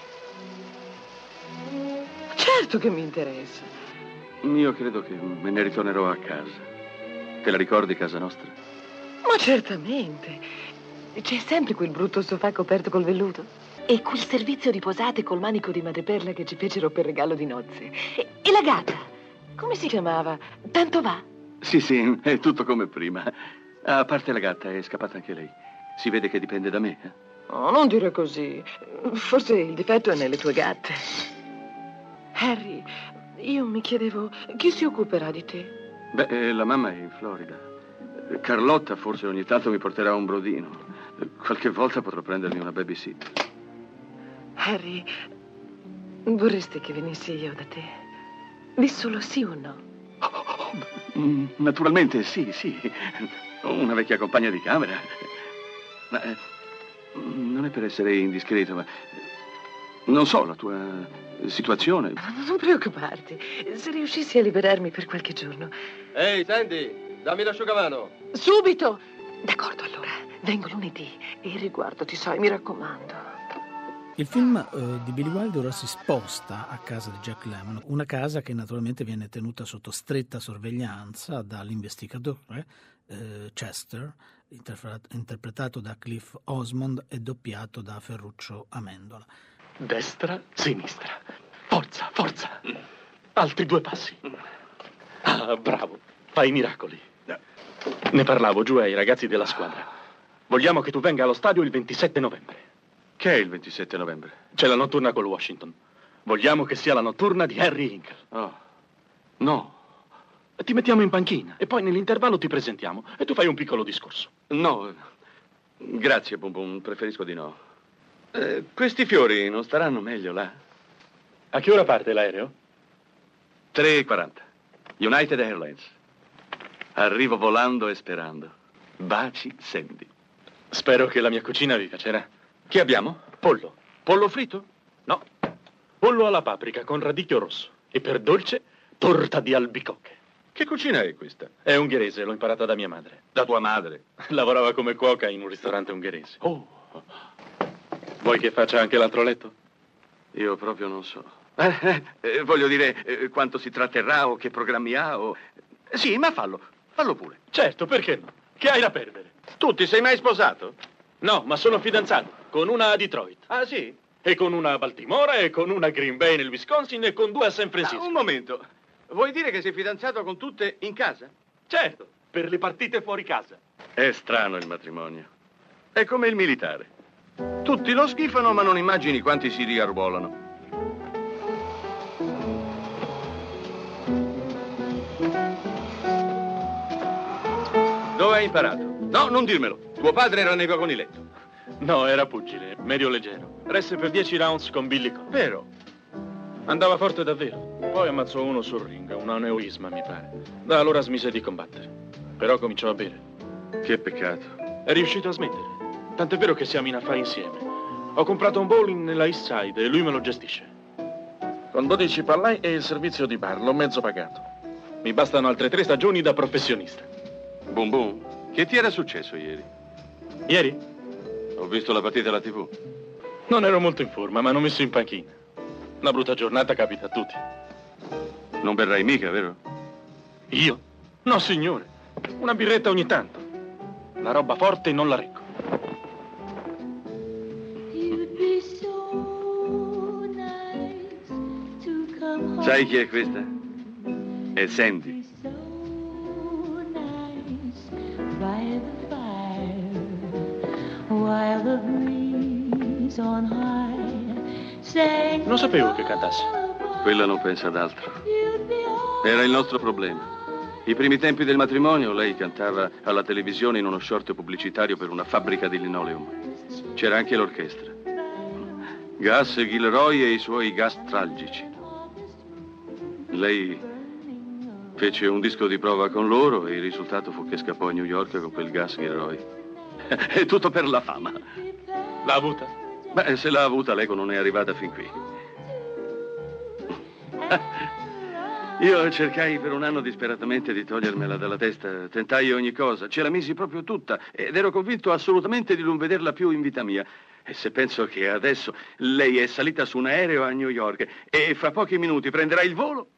Certo che mi interessa. Io credo che me ne ritornerò a casa. Te la ricordi casa nostra? Ma certamente. C'è sempre quel brutto sofà coperto col velluto. E quel servizio di posate col manico di madreperla che ci fecero per regalo di nozze. E la gatta? Come si chiamava? Tanto va? Sì, è tutto come prima. A parte la gatta, è scappata anche lei. Si vede che dipende da me. Oh, non dire così. Forse il difetto è nelle tue gatte. Harry, io mi chiedevo, chi si occuperà di te? Beh, la mamma è in Florida. Carlotta forse ogni tanto mi porterà un brodino. Qualche volta potrò prendermi una babysitter. Harry, vorresti che venissi io da te? Di solo sì o no? Naturalmente, sì. Una vecchia compagna di camera. Ma non è per essere indiscreto, ma non so la tua situazione. Non preoccuparti. Se riuscissi a liberarmi per qualche giorno. Ehi, Sandy, dammi l'asciugamano. Subito! D'accordo, allora. Vengo lunedì e riguardati, sai, mi raccomando. Il film di Billy Wilder ora si sposta a casa di Jack Lemmon, una casa che naturalmente viene tenuta sotto stretta sorveglianza dall'investigatore Chester, interpretato da Cliff Osmond e doppiato da Ferruccio Amendola. destra, sinistra. Forza, forza. Altri 2 passi. Ah, bravo. Fai miracoli. Ne parlavo giù ai ragazzi della squadra. Vogliamo che tu venga allo stadio il 27 novembre. Che è il 27 novembre? C'è la notturna col Washington. Vogliamo che sia la notturna di Harry Hinkle. Oh, no. Ti mettiamo in panchina e poi nell'intervallo ti presentiamo e tu fai un piccolo discorso. No, grazie, Bum Bum, preferisco di no. Questi fiori non staranno meglio là? A che ora parte l'aereo? 3:40. United Airlines. Arrivo volando e sperando. Baci, Sandy. Spero che la mia cucina vi piacerà. Che abbiamo? Pollo. Pollo fritto? No. Pollo alla paprika con radicchio rosso. E per dolce, torta di albicocche. Che cucina è questa? È ungherese, l'ho imparata da mia madre. Da tua madre? Lavorava come cuoca in un ristorante ungherese. Oh. Vuoi che faccia anche l'altro letto? Io proprio non so. Voglio dire, quanto si tratterrà o che programmi ha o... Sì, ma fallo pure. Certo, perché no? Che hai da perdere? Tu ti sei mai sposato? No, ma sono fidanzato, con una a Detroit. Ah, sì? E con una a Baltimora, e con una a Green Bay nel Wisconsin, e con 2 a San Francisco. Un momento. Vuoi dire che sei fidanzato con tutte in casa? Certo, per le partite fuori casa. È strano il matrimonio. È come il militare. Tutti lo schifano, ma non immagini quanti si riarruolano. Dove hai imparato? No, non dirmelo. Tuo padre era nei vagoni letto. No, era pugile, medio leggero. Resse per 10 rounds con Billy Conn. Vero? Andava forte davvero. Poi ammazzò uno sul ring, un aneurisma, mi pare. Da allora smise di combattere. Però cominciò a bere. Che peccato. È riuscito a smettere. Tant'è vero che siamo in affari insieme. Ho comprato un bowling nella East Side e lui me lo gestisce. Con 12 pallai e il servizio di bar, l'ho mezzo pagato. Mi bastano altre 3 stagioni da professionista. Bum Bum, che ti era successo ieri? Ieri? Ho visto la partita alla TV. Non ero molto in forma, ma hanno messo in panchina. Una brutta giornata capita a tutti. Non berrai mica, vero? Io? No, signore. Una birretta ogni tanto. La roba forte non la reggo. Sai chi è questa? È Sandy. Non sapevo che cantasse. Quella non pensa ad altro. Era il nostro problema. I primi tempi del matrimonio lei cantava alla televisione in uno short pubblicitario per una fabbrica di linoleum. C'era anche l'orchestra. Gus Gilroy e i suoi gas tragici. Lei fece un disco di prova con loro e il risultato fu che scappò a New York con quel Gus Gilroy. È tutto per la fama. L'ha avuta? Beh, se l'ha avuta, l'ego non è arrivata fin qui. Io cercai per un anno disperatamente di togliermela dalla testa, tentai ogni cosa, ce la misi proprio tutta ed ero convinto assolutamente di non vederla più in vita mia. E se penso che adesso lei è salita su un aereo a New York e fra pochi minuti prenderà il volo...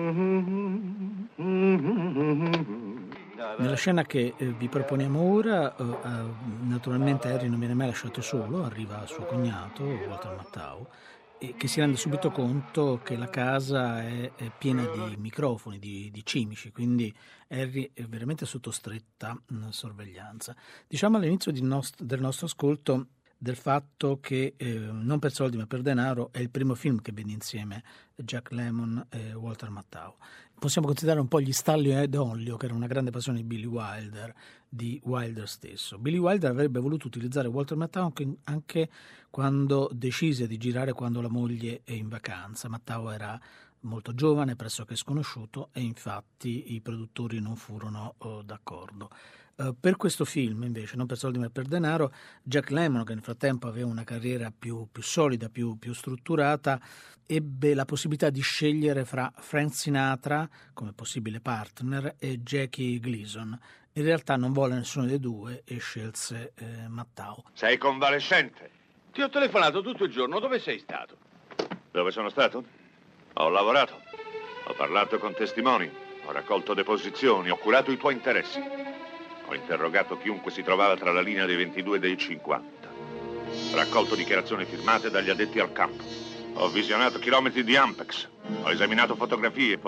Nella scena che vi proponiamo ora, naturalmente Harry non viene mai lasciato solo, arriva suo cognato, Walter Matthau, e che si rende subito conto che la casa è piena di microfoni, di cimici, quindi Harry è veramente sotto stretta sorveglianza. Diciamo all'inizio del nostro ascolto del fatto che Non per soldi ma per denaro è il primo film che vede insieme Jack Lemmon e Walter Matthau. Possiamo considerare un po' gli stalli d'olio, che era una grande passione di Billy Wilder, di Wilder stesso. Billy Wilder avrebbe voluto utilizzare Walter Matthau anche quando decise di girare quando la moglie è in vacanza. Matthau era molto giovane, pressoché sconosciuto, e infatti i produttori non furono d'accordo. Per questo film, invece, Non per soldi ma per denaro, Jack Lemmon, che nel frattempo aveva una carriera più solida, più strutturata, ebbe la possibilità di scegliere fra Frank Sinatra come possibile partner e Jackie Gleason. In realtà non volle nessuno dei due e scelse Matthau. Sei convalescente? Ti ho telefonato tutto il giorno, dove sei stato? Dove sono stato? Ho lavorato, ho parlato con testimoni, ho raccolto deposizioni, ho curato i tuoi interessi. Ho interrogato chiunque si trovava tra la linea dei 22 e dei 50. raccolto dichiarazioni firmate dagli addetti al campo. Ho visionato chilometri di Ampex. Ho esaminato fotografie.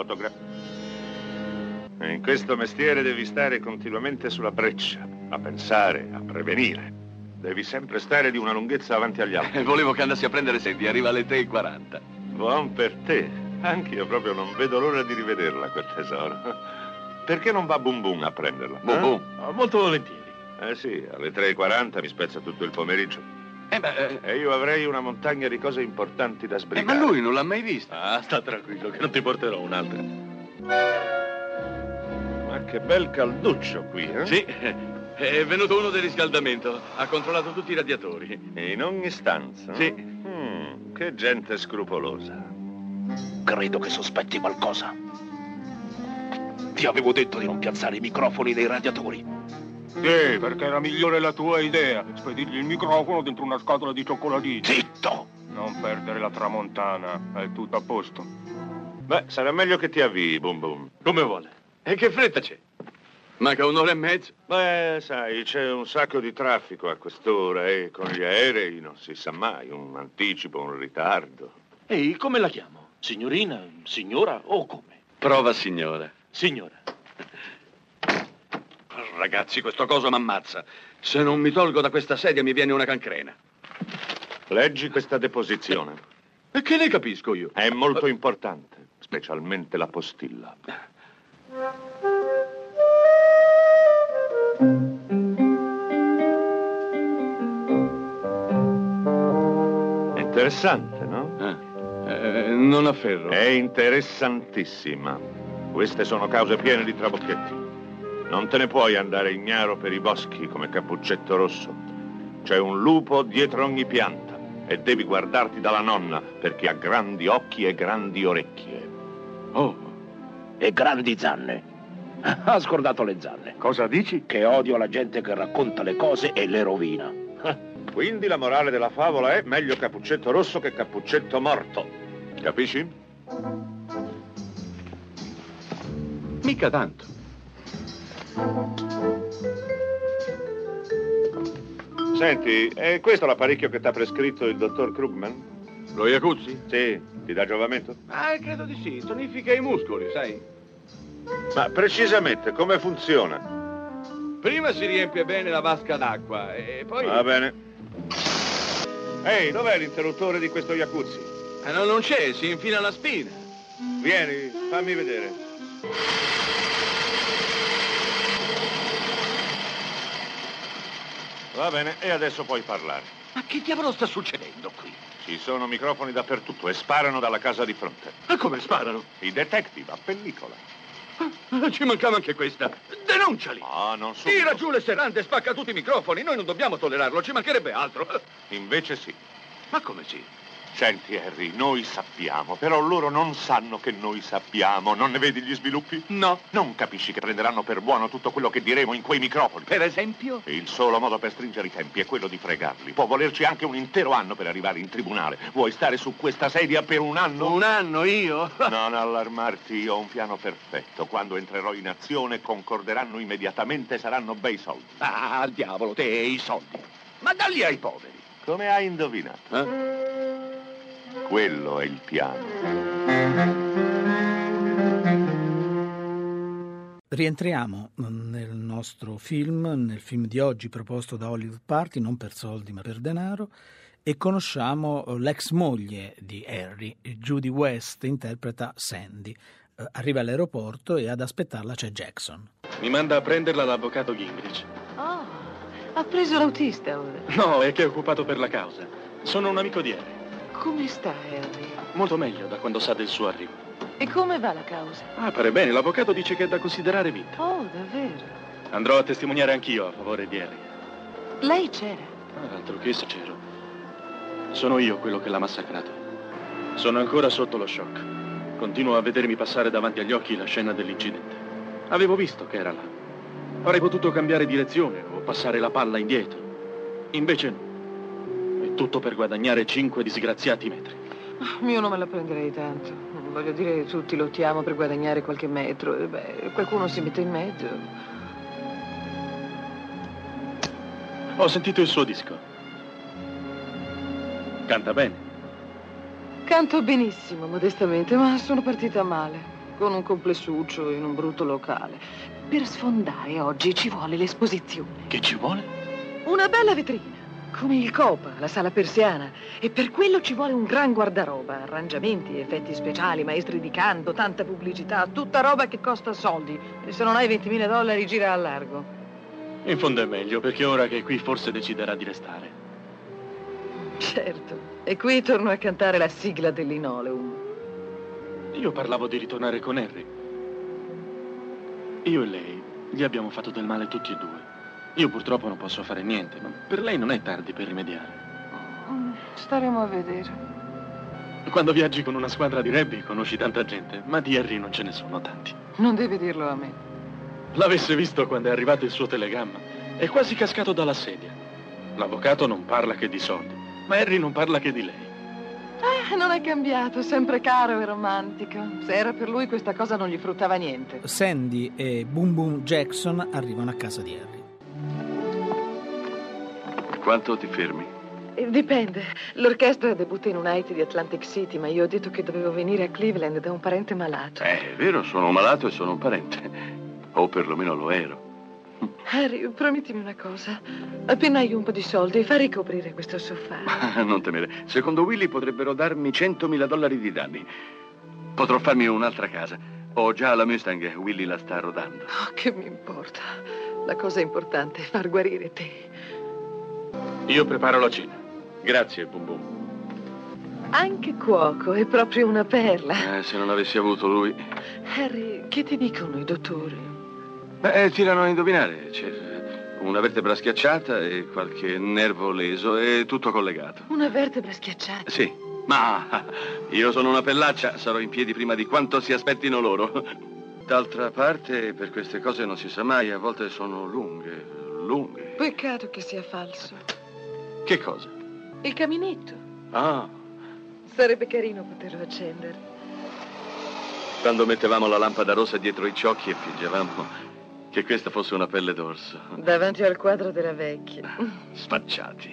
E in questo mestiere devi stare continuamente sulla breccia, a pensare, a prevenire. Devi sempre stare di una lunghezza avanti agli altri. Volevo che andassi a prendere senti, arriva alle 3:40. Buon per te. Anch'io proprio non vedo l'ora di rivederla, quel tesoro. Perché non va Bum Bum a prenderla? Bum Bum? Molto volentieri. Sì, alle 3:40 mi spezza tutto il pomeriggio. E io avrei una montagna di cose importanti da sbrigare. Ma lui non l'ha mai vista. Ah, sta tranquillo che non ti porterò un'altra. Ma che bel calduccio qui, eh? Sì, è venuto uno del riscaldamento. Ha controllato tutti i radiatori. E in ogni stanza? Sì. Che gente scrupolosa. Credo che sospetti qualcosa. Ti avevo detto di non piazzare i microfoni nei radiatori. Sì, perché era migliore la tua idea. Spedirgli il microfono dentro una scatola di cioccolatini. Zitto! Non perdere la tramontana, è tutto a posto. Beh, sarà meglio che ti avvii, Bum Bum. Come vuole. E che fretta c'è? Manca un'ora e mezza. Beh, sai, c'è un sacco di traffico a quest'ora e con gli aerei non si sa mai, un anticipo, un ritardo. Ehi, come la chiamo? Signorina, signora o come? Prova signora. Signora. Ragazzi, questo coso m'ammazza. Se non mi tolgo da questa sedia mi viene una cancrena. Leggi questa deposizione. E che ne capisco io? È molto importante, specialmente la postilla. Interessante, no? Non afferro. È interessantissima. Queste sono cause piene di trabocchetti. Non te ne puoi andare ignaro per i boschi come Cappuccetto Rosso. C'è un lupo dietro ogni pianta e devi guardarti dalla nonna perché ha grandi occhi e grandi orecchie. Oh, e grandi zanne. Ha scordato le zanne. Cosa dici? Che odio la gente che racconta le cose e le rovina. Quindi la morale della favola è meglio Cappuccetto Rosso che Cappuccetto Morto. Capisci? Mica tanto. Senti, è questo l'apparecchio che ti ha prescritto il dottor Krugman? Lo Iacuzzi? Sì, ti dà giovamento? Credo di sì, tonifica i muscoli, sai? Ma precisamente come funziona? Prima si riempie bene la vasca d'acqua e poi... Va bene. Ehi, dov'è l'interruttore di questo Iacuzzi? No, non c'è, si infila la spina. Vieni, fammi vedere. Va bene, e adesso puoi parlare. Ma che diavolo sta succedendo qui? Ci sono microfoni dappertutto e sparano dalla casa di fronte. Ma come sparano? I detective a pellicola. Ci mancava anche questa. Denunciali! Ah, non so. Tira giù le serrande e spacca tutti i microfoni. Noi non dobbiamo tollerarlo, ci mancherebbe altro. Invece sì. Ma come sì? Senti, Harry, noi sappiamo, però loro non sanno che noi sappiamo. Non ne vedi gli sviluppi? No. Non capisci che prenderanno per buono tutto quello che diremo in quei microfoni? Per esempio? Il solo modo per stringere i tempi è quello di fregarli. Può volerci anche un intero anno per arrivare in tribunale. Vuoi stare su questa sedia per un anno? Un anno io? Non allarmarti, io ho un piano perfetto. Quando entrerò in azione concorderanno immediatamente e saranno bei soldi. Ah, al diavolo, te e i soldi. Ma dalli ai poveri. Come hai indovinato? Quello è il piano. Rientriamo nel nostro film, nel film di oggi proposto da Hollywood Party, non per soldi ma per denaro, e conosciamo l'ex moglie di Harry, Judy West, interpreta Sandy. Arriva all'aeroporto e ad aspettarla c'è Jackson. Mi manda a prenderla l'avvocato Gingrich. Oh, ha preso l'autista ora. No, è che è occupato per la causa. Sono un amico di Harry. Come sta Harry? Molto meglio da quando sa del suo arrivo. E come va la causa? Pare bene, l'avvocato dice che è da considerare vinta. Oh, davvero? Andrò a testimoniare anch'io a favore di Harry. Lei c'era? Altro che se c'ero. Sono io quello che l'ha massacrato. Sono ancora sotto lo shock. Continuo a vedermi passare davanti agli occhi la scena dell'incidente. Avevo visto che era là. Avrei potuto cambiare direzione o passare la palla indietro. Invece no. È tutto per guadagnare 5 disgraziati metri. Io non me la prenderei tanto. Voglio dire, tutti lottiamo per guadagnare qualche metro. E beh, qualcuno si mette in mezzo. Ho sentito il suo disco. Canta bene. Canto benissimo, modestamente, ma sono partita male, con un complessuccio in un brutto locale. Per sfondare oggi ci vuole l'esposizione. Che ci vuole? Una bella vetrina, come il Copa, la sala persiana. E per quello ci vuole un gran guardaroba, arrangiamenti, effetti speciali, maestri di canto, tanta pubblicità, tutta roba che costa soldi. E se non hai $20.000 gira al largo. In fondo è meglio, perché ora che è qui forse deciderà di restare. Certo, e qui torno a cantare la sigla del Linoleum. Io parlavo di ritornare con Harry. Io e lei gli abbiamo fatto del male tutti e due. Io purtroppo non posso fare niente, ma per lei non è tardi per rimediare. Staremo a vedere. Quando viaggi con una squadra di rugby conosci tanta gente, ma di Harry non ce ne sono tanti. Non devi dirlo a me. L'avesse visto quando è arrivato il suo telegramma. È quasi cascato dalla sedia. L'avvocato non parla che di soldi, ma Harry non parla che di lei. Non è cambiato, sempre caro e romantico. Se era per lui questa cosa non gli fruttava niente. Sandy e Boom Boom Jackson arrivano a casa di Harry. Quanto ti fermi? Dipende. L'orchestra debutta in un night di Atlantic City, ma io ho detto che dovevo venire a Cleveland da un parente malato. È vero, sono un malato e sono un parente. O perlomeno lo ero. Harry, promettimi una cosa. Appena hai un po' di soldi, fa ricoprire questo sofà. Non temere. Secondo Willy potrebbero darmi $100.000 di danni. Potrò farmi un'altra casa. Ho già la Mustang, Willy la sta rodando. Oh, che mi importa. La cosa importante è far guarire te. Io preparo la cena. Grazie, Boom Boom. Anche cuoco, è proprio una perla. Se non avessi avuto lui. Harry, che ti dicono i dottori? Beh, tirano a indovinare. C'è una vertebra schiacciata e qualche nervo leso, è tutto collegato. Una vertebra schiacciata? Sì, ma io sono una pellaccia, sarò in piedi prima di quanto si aspettino loro. D'altra parte, per queste cose non si sa mai, a volte sono lunghe. Peccato che sia falso. Che cosa? Il caminetto. Ah. Sarebbe carino poterlo accendere. Quando mettevamo la lampada rossa dietro i ciocchi e fingevamo che questa fosse una pelle d'orso. Davanti al quadro della vecchia. Sfacciati.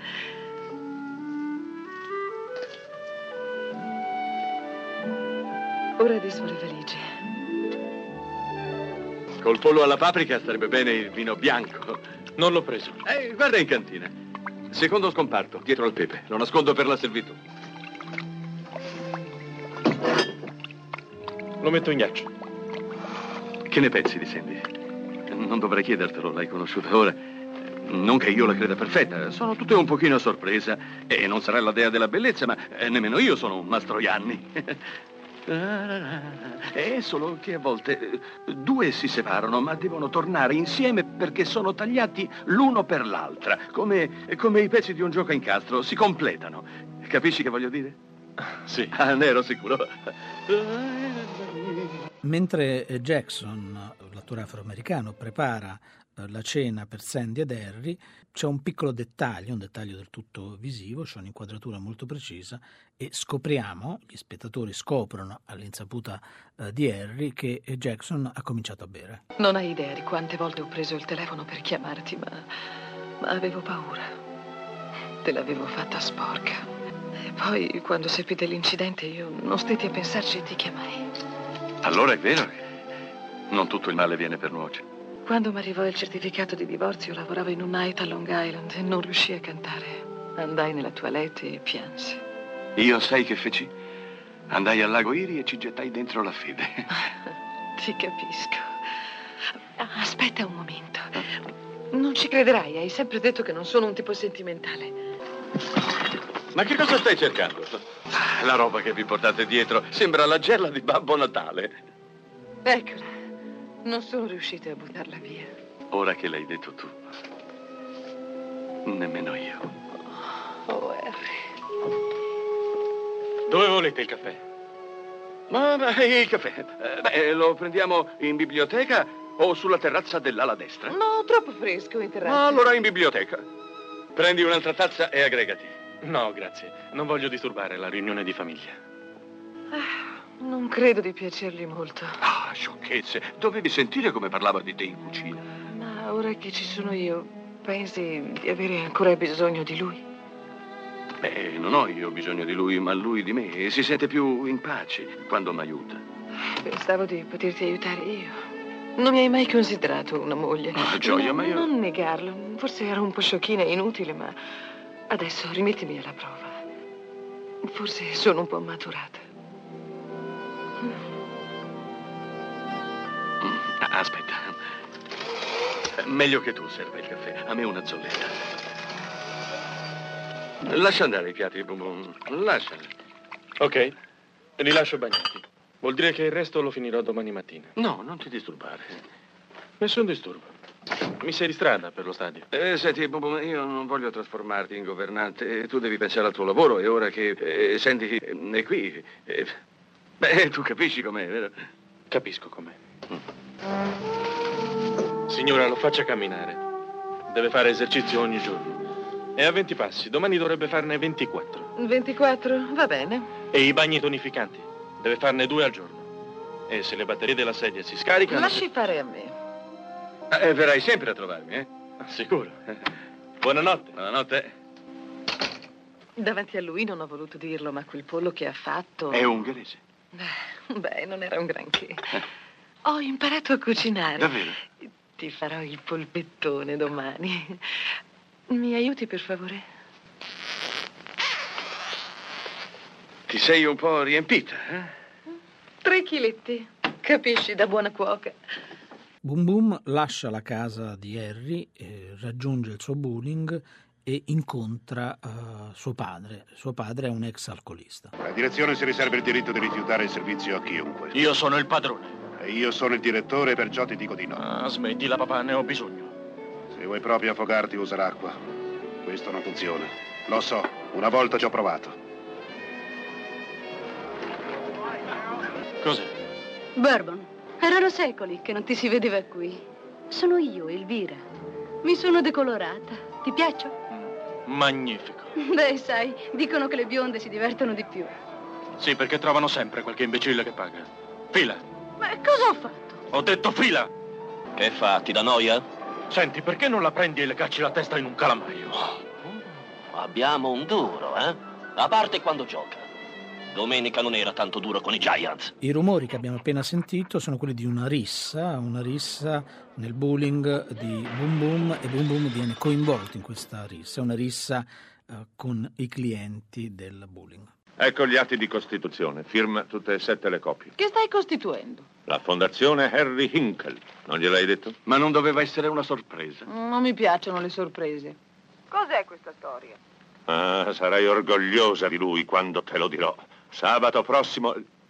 Ora disfo le valigie. Col pollo alla paprika starebbe bene il vino bianco. Non l'ho preso. Guarda in cantina. Secondo scomparto, dietro al pepe. Lo nascondo per la servitù. Lo metto in ghiaccio. Che ne pensi di Sandy? Non dovrei chiedertelo, l'hai conosciuta ora. Non che io la creda perfetta, sono tutte un pochino a sorpresa. E non sarà la dea della bellezza, ma nemmeno io sono un Mastroianni. È solo che a volte due si separano, ma devono tornare insieme perché sono tagliati l'uno per l'altra, come i pezzi di un gioco a incastro, si completano. Capisci che voglio dire? Sì. Ne ero sicuro. Mentre Jackson, l'attore afroamericano, prepara la cena per Sandy ed Harry, c'è un piccolo dettaglio, un dettaglio del tutto visivo, c'è un'inquadratura molto precisa e scopriamo, gli spettatori scoprono all'insaputa di Harry che Jackson ha cominciato a bere. Non hai idea di quante volte ho preso il telefono per chiamarti, ma avevo paura. Te l'avevo fatta sporca. E poi, quando seppi dell'incidente, io non stetti a pensarci e ti chiamai. Allora è vero che non tutto il male viene per nuocere. Quando mi arrivò il certificato di divorzio, lavoravo in un night a Long Island e non riuscii a cantare. Andai nella toilette e piansi. Io sai che feci? Andai al lago Erie e ci gettai dentro la fede. Ti capisco. Aspetta un momento. Non ci crederai, hai sempre detto che non sono un tipo sentimentale. Ma che cosa stai cercando? La roba che vi portate dietro sembra la gella di Babbo Natale. Eccola. Non sono riuscita a buttarla via. Ora che l'hai detto tu, nemmeno io. Oh, Harry. Dove volete il caffè? Ma il caffè? Lo prendiamo in biblioteca o sulla terrazza dell'ala destra? No, troppo fresco in terrazza. Allora in biblioteca. Prendi un'altra tazza e aggregati. No, grazie. Non voglio disturbare la riunione di famiglia. Non credo di piacergli molto. Ah, sciocchezze. Dovevi sentire come parlava di te in cucina. Ma ora che ci sono io, pensi di avere ancora bisogno di lui? Non ho io bisogno di lui, ma lui di me. E si sente più in pace quando mi aiuta. Pensavo di poterti aiutare io. Non mi hai mai considerato una moglie. Gioia, ma io... Non negarlo. Forse ero un po' sciocchina e inutile, ma adesso rimettimi alla prova. Forse sono un po' maturata. Aspetta. Meglio che tu serva il caffè. A me una zolletta. Lascia andare i piatti, Bum Bum. Lasciali. Ok, li lascio bagnati. Vuol dire che il resto lo finirò domani mattina. No, non ti disturbare. Nessun disturbo. Mi sei di strada per lo stadio. Senti, Bum Bum, io non voglio trasformarti in governante. Tu devi pensare al tuo lavoro e ora che, senti, è qui. Tu capisci com'è, vero? Capisco com'è. Signora, lo faccia camminare. Deve fare esercizio ogni giorno. È a 20 passi. Domani dovrebbe farne 24. 24? Va bene. E i bagni tonificanti. Deve farne 2 al giorno. E se le batterie della sedia si scaricano... Lasci fare a me. Verrai sempre a trovarmi, eh? Sicuro. Buonanotte. Buonanotte. Davanti a lui non ho voluto dirlo, ma quel pollo che ha fatto... È ungherese. Beh, non era un granché. Ho imparato a cucinare. Davvero? Ti farò il polpettone domani. Mi aiuti, per favore? Ti sei un po' riempita, eh? 3 chiletti. Capisci, da buona cuoca. Bum Bum lascia la casa di Harry, raggiunge il suo bowling e incontra suo padre. Suo padre è un ex alcolista. La direzione si riserva il diritto di rifiutare il servizio a chiunque. Io sono il padrone. E io sono il direttore, perciò ti dico di no. Smettila, papà, ne ho bisogno. Se vuoi proprio affogarti, usa l'acqua. Questo non funziona. Lo so, una volta ci ho provato. Cos'è? Bourbon. Erano secoli che non ti si vedeva qui. Sono io, Elvira. Mi sono decolorata. Ti piaccio? Magnifico. Beh, sai, dicono che le bionde si divertono di più. Sì, perché trovano sempre qualche imbecille che paga. Fila. Ma cosa ho fatto? Ho detto fila. Che fa? Ti dà noia? Senti, perché non la prendi e le cacci la testa in un calamaio? Abbiamo un duro, eh? A parte quando gioca. Domenica non era tanto duro con i Giants. I rumori che abbiamo appena sentito sono quelli di una rissa nel bowling di Bum Bum, e Bum Bum viene coinvolto in questa rissa. È una rissa con i clienti del bowling. Ecco gli atti di costituzione. Firma tutte e 7 le copie. Che stai costituendo? La fondazione Harry Hinkle. Non gliel'hai detto? Ma non doveva essere una sorpresa. Non mi piacciono le sorprese. Cos'è questa storia? Ah, sarai orgogliosa di lui quando te lo dirò. Sabato prossimo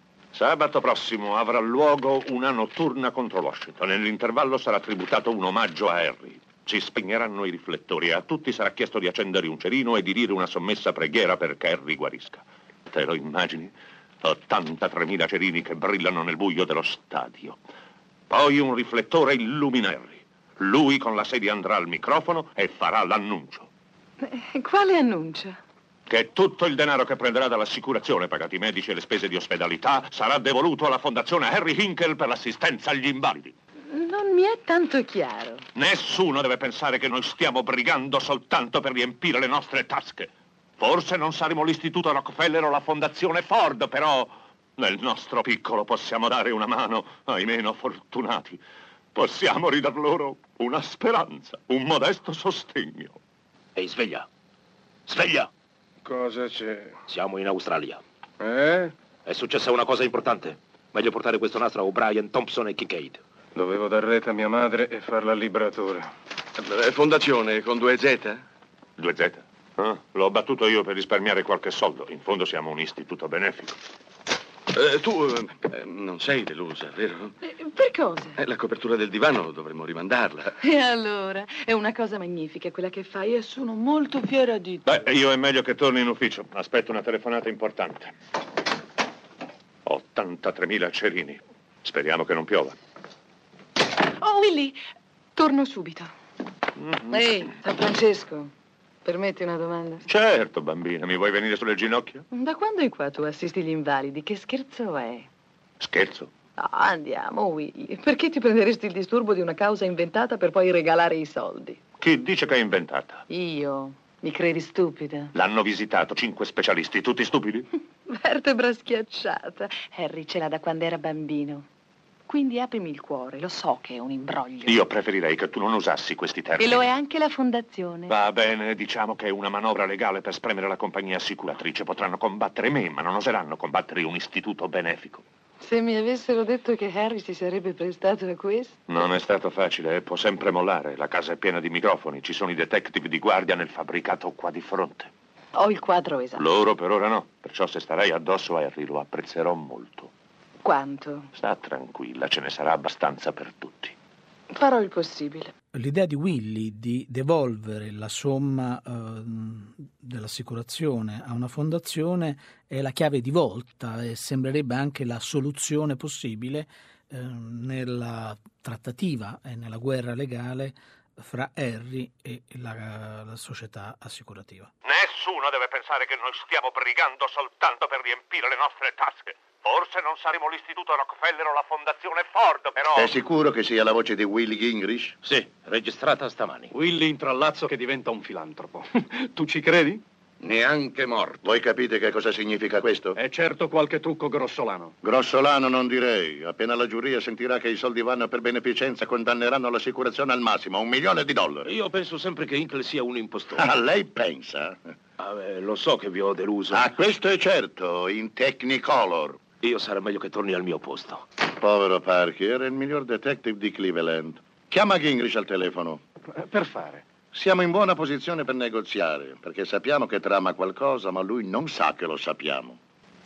avrà luogo una notturna contro Washington. Nell'intervallo sarà tributato un omaggio a Harry. Si spegneranno i riflettori e a tutti sarà chiesto di accendere un cerino e di dire una sommessa preghiera perché Harry guarisca. Te lo immagini? 83.000 cerini che brillano nel buio dello stadio. Poi un riflettore illumina Harry. Lui con la sedia andrà al microfono e farà l'annuncio. Quale annuncio? Che tutto il denaro che prenderà dall'assicurazione, pagati i medici e le spese di ospedalità, sarà devoluto alla fondazione Harry Hinkle per l'assistenza agli invalidi. Non mi è tanto chiaro. Nessuno deve pensare che noi stiamo brigando soltanto per riempire le nostre tasche. Forse non saremo l'istituto Rockefeller o la fondazione Ford, però nel nostro piccolo possiamo dare una mano ai meno fortunati. Possiamo ridar loro una speranza, un modesto sostegno. Ehi, sveglia. Sveglia! Cosa c'è? Siamo in Australia. Eh? È successa una cosa importante. Meglio portare questo nastro a O'Brien, Thompson e Kincaid. Dovevo dar retta a mia madre e farla liberatura. Fondazione con 2 Z? 2 Z? Ah, l'ho battuto io per risparmiare qualche soldo. In fondo siamo un istituto benefico. Tu non sei delusa, vero? Per cosa? La copertura del divano dovremmo rimandarla. E allora? È una cosa magnifica quella che fai e sono molto fiera di te. Beh, io è meglio che torni in ufficio. Aspetto una telefonata importante. 83.000 cerini. Speriamo che non piova. Oh, Willy, torno subito. Ehi, San Francesco, permetti una domanda? Certo, bambina. Mi vuoi venire sulle ginocchia? Da quando in qua tu assisti gli invalidi? Che scherzo è? Scherzo? No, andiamo, Willy. Perché ti prenderesti il disturbo di una causa inventata per poi regalare i soldi? Chi dice che è inventata? Io. Mi credi stupida? L'hanno visitato 5 specialisti, tutti stupidi? Vertebra schiacciata. Harry ce l'ha da quando era bambino. Quindi aprimi il cuore, lo so che è un imbroglio. Io preferirei che tu non usassi questi termini. E lo è anche la fondazione. Va bene, diciamo che è una manovra legale per spremere la compagnia assicuratrice. Potranno combattere me, ma non oseranno combattere un istituto benefico. Se mi avessero detto che Harry si sarebbe prestato a questo... Non è stato facile, può sempre mollare. La casa è piena di microfoni, ci sono i detective di guardia nel fabbricato qua di fronte. Ho il quadro esatto. Loro per ora no, perciò se starai addosso a Harry lo apprezzerò molto. Quanto? Sta tranquilla, ce ne sarà abbastanza per tutti. Farò il possibile. L'idea di Willy di devolvere la somma dell'assicurazione a una fondazione è la chiave di volta e sembrerebbe anche la soluzione possibile nella trattativa e nella guerra legale fra Harry e la società assicurativa. Nessuno deve pensare che noi stiamo brigando soltanto per riempire le nostre tasche. Forse non saremo l'istituto Rockefeller o la fondazione Ford, però... È sicuro che sia la voce di Willy Gingrich? Sì, registrata stamani. Willy intrallazzo che diventa un filantropo. Tu ci credi? Neanche morto. Voi capite che cosa significa questo? È certo qualche trucco grossolano. Grossolano non direi. Appena la giuria sentirà che i soldi vanno per beneficenza, condanneranno l'assicurazione al massimo, $1 milione. Io penso sempre che Hinkle sia un impostore. Ah, lei pensa? Lo so che vi ho deluso. Ah, questo è certo, in Technicolor. Io sarà meglio che torni al mio posto. Povero Parker, era il miglior detective di Cleveland. Chiama Gingrich al telefono. Per fare. Siamo in buona posizione per negoziare, perché sappiamo che trama qualcosa, ma lui non sa che lo sappiamo.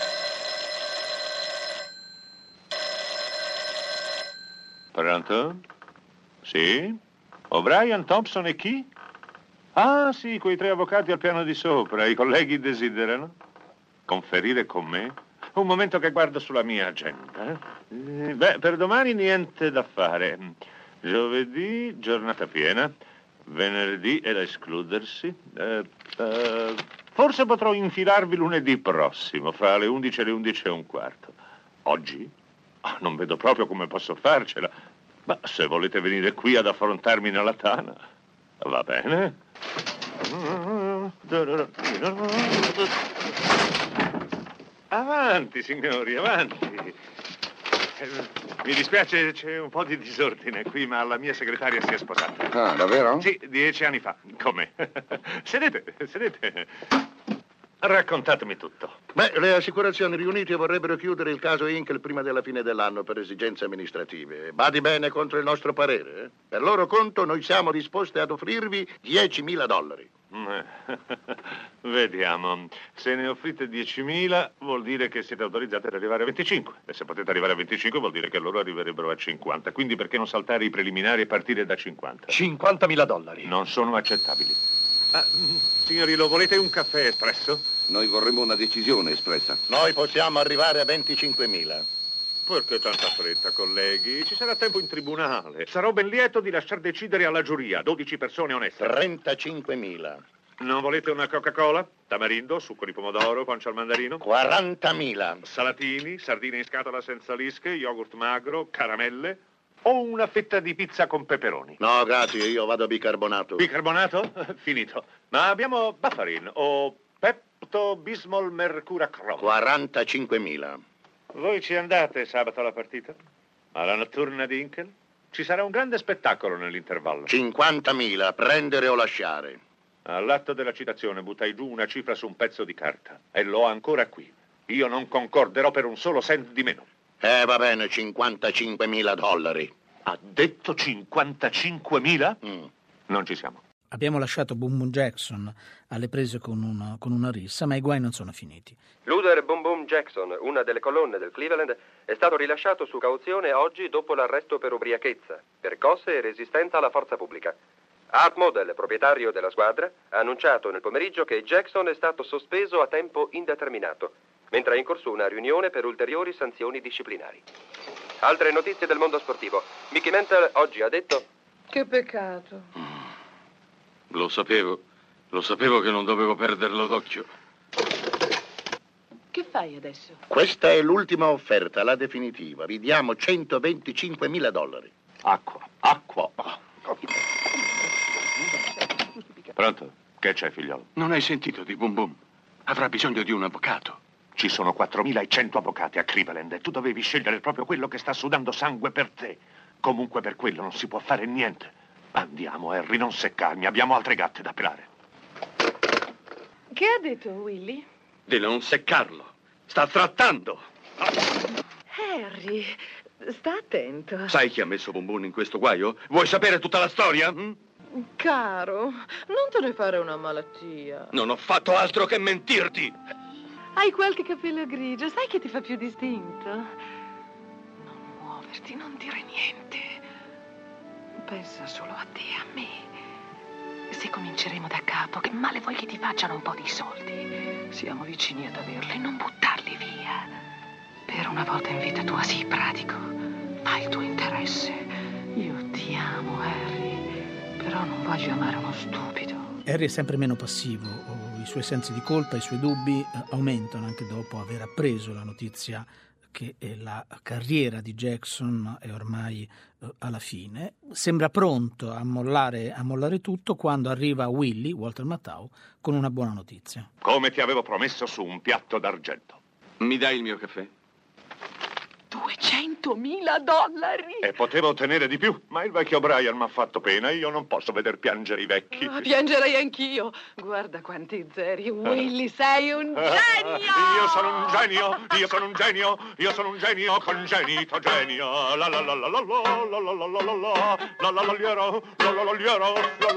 Pronto? Sì? O'Brien, Thompson e chi? Ah, sì, quei 3 avvocati al piano di sopra. I colleghi desiderano conferire con me? Un momento che guardo sulla mia agenda. Per domani niente da fare. Giovedì, giornata piena. Venerdì è da escludersi. Forse potrò infilarvi lunedì prossimo, fra le 11 e le 11:15. Oggi? Non vedo proprio come posso farcela. Ma se volete venire qui ad affrontarmi nella tana, va bene. Avanti, signori, avanti. Mi dispiace, c'è un po' di disordine qui, ma la mia segretaria si è sposata. Ah, davvero? Sì, 10 anni fa. Come? Sedete. Raccontatemi tutto. Beh, le assicurazioni riunite vorrebbero chiudere il caso Hinkle prima della fine dell'anno per esigenze amministrative. Badi bene contro il nostro parere. Eh? Per loro conto noi siamo disposti ad offrirvi $10.000. Vediamo. Se ne offrite 10.000 vuol dire che siete autorizzati ad arrivare a 25. E se potete arrivare a 25 vuol dire che loro arriverebbero a 50. Quindi perché non saltare i preliminari e partire da 50? $50.000. Non sono accettabili. Signori, lo volete un caffè espresso? Noi vorremmo una decisione espressa. Noi possiamo arrivare a 25.000. Perché tanta fretta, colleghi? Ci sarà tempo in tribunale. Sarò ben lieto di lasciar decidere alla giuria. 12 persone oneste. 35.000. Non volete una Coca-Cola? Tamarindo, succo di pomodoro, pancia al mandarino? 40.000. Salatini, sardine in scatola senza lische, yogurt magro, caramelle? O una fetta di pizza con peperoni? No, grazie, io vado a bicarbonato. Bicarbonato? Finito. Ma abbiamo Buffarin o Pepto Bismol Mercuracrome. 45.000. Voi ci andate sabato alla partita? Alla notturna di Hinkle? Ci sarà un grande spettacolo nell'intervallo. 50.000, prendere o lasciare. All'atto della citazione buttai giù una cifra su un pezzo di carta. E l'ho ancora qui. Io non concorderò per un solo cent di meno. Va bene, $55.000. Ha detto 55.000? Non ci siamo. Abbiamo lasciato Boom Boom Jackson alle prese con una rissa, ma i guai non sono finiti. Luder Boom Boom Jackson, una delle colonne del Cleveland, è stato rilasciato su cauzione oggi dopo l'arresto per ubriachezza, percosse e resistenza alla forza pubblica. Art Model, proprietario della squadra, ha annunciato nel pomeriggio che Jackson è stato sospeso a tempo indeterminato, mentre è in corso una riunione per ulteriori sanzioni disciplinari. Altre notizie del mondo sportivo. Mickey Mantle oggi ha detto: Che peccato. Lo sapevo che non dovevo perderlo d'occhio. Che fai adesso? Questa è l'ultima offerta, la definitiva. Vi diamo $125.000. Acqua. Pronto? Che c'è, figliolo? Non hai sentito di Boom Boom? Avrà bisogno di un avvocato. Ci sono 4.100 avvocati a Cleveland e tu dovevi scegliere proprio quello che sta sudando sangue per te. Comunque per quello non si può fare niente. Andiamo, Harry, non seccarmi, abbiamo altre gatte da pelare. Che ha detto Willy? Di non seccarlo. Sta trattando. Harry, sta attento. Sai chi ha messo Boom Boom in questo guaio? Vuoi sapere tutta la storia? Caro, non te ne fare una malattia. Non ho fatto altro che mentirti. Hai qualche capello grigio, sai che ti fa più distinto? Non muoverti, non dire niente. Pensa solo a te, a me. Se cominceremo da capo, che male voglia ti facciano un po' di soldi. Siamo vicini ad averli, non buttarli via. Per una volta in vita tua sii pratico. Fai il tuo interesse. Io ti amo, Harry, però non voglio amare uno stupido. Harry è sempre meno passivo, i suoi sensi di colpa, i suoi dubbi aumentano anche dopo aver appreso la notizia che la carriera di Jackson è ormai alla fine. Sembra pronto a mollare tutto quando arriva Willy, Walter Matthau, con una buona notizia. Come ti avevo promesso, su un piatto d'argento. Mi dai il mio caffè? $200.000! E potevo ottenere di più, ma il vecchio Brian mi ha fatto pena. Io non posso veder piangere i vecchi. Piangerei anch'io. Guarda quanti zeri. Willy, sei un genio! Io sono un genio, io sono un genio, io sono un genio congenito genio. La la la la la la la la la la la la la la.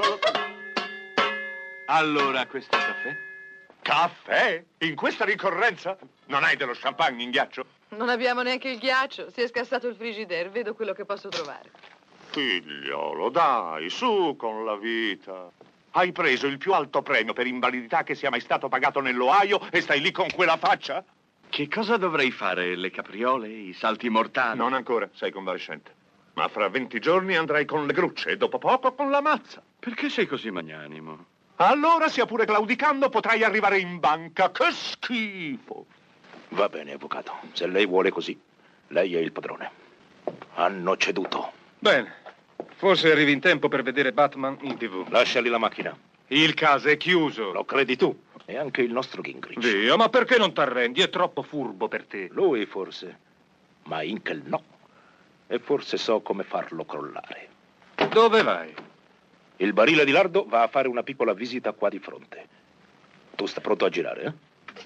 Allora, questo caffè? Caffè? In questa ricorrenza? Non hai dello champagne in ghiaccio? Non abbiamo neanche il ghiaccio. Si è scassato il frigidaire. Vedo quello che posso trovare. Figliolo, dai, su con la vita. Hai preso il più alto premio per invalidità che sia mai stato pagato nell'Ohio e stai lì con quella faccia? Che cosa dovrei fare? Le capriole? I salti mortali? Non ancora, sei convalescente. Ma fra 20 giorni andrai con le grucce e dopo poco con la mazza. Perché sei così magnanimo? Allora, sia pure claudicando, potrai arrivare in banca. Che schifo! Va bene, avvocato. Se lei vuole così, lei è il padrone. Hanno ceduto. Bene. Forse arrivi in tempo per vedere Batman in TV. Lasciali la macchina. Il caso è chiuso. Lo credi tu? E anche il nostro Gingrich. Dio, ma perché non t'arrendi? È troppo furbo per te. Lui forse, ma Hinkel no. E forse so come farlo crollare. Dove vai? Il barile di lardo va a fare una piccola visita qua di fronte. Tu sta pronto a girare, eh?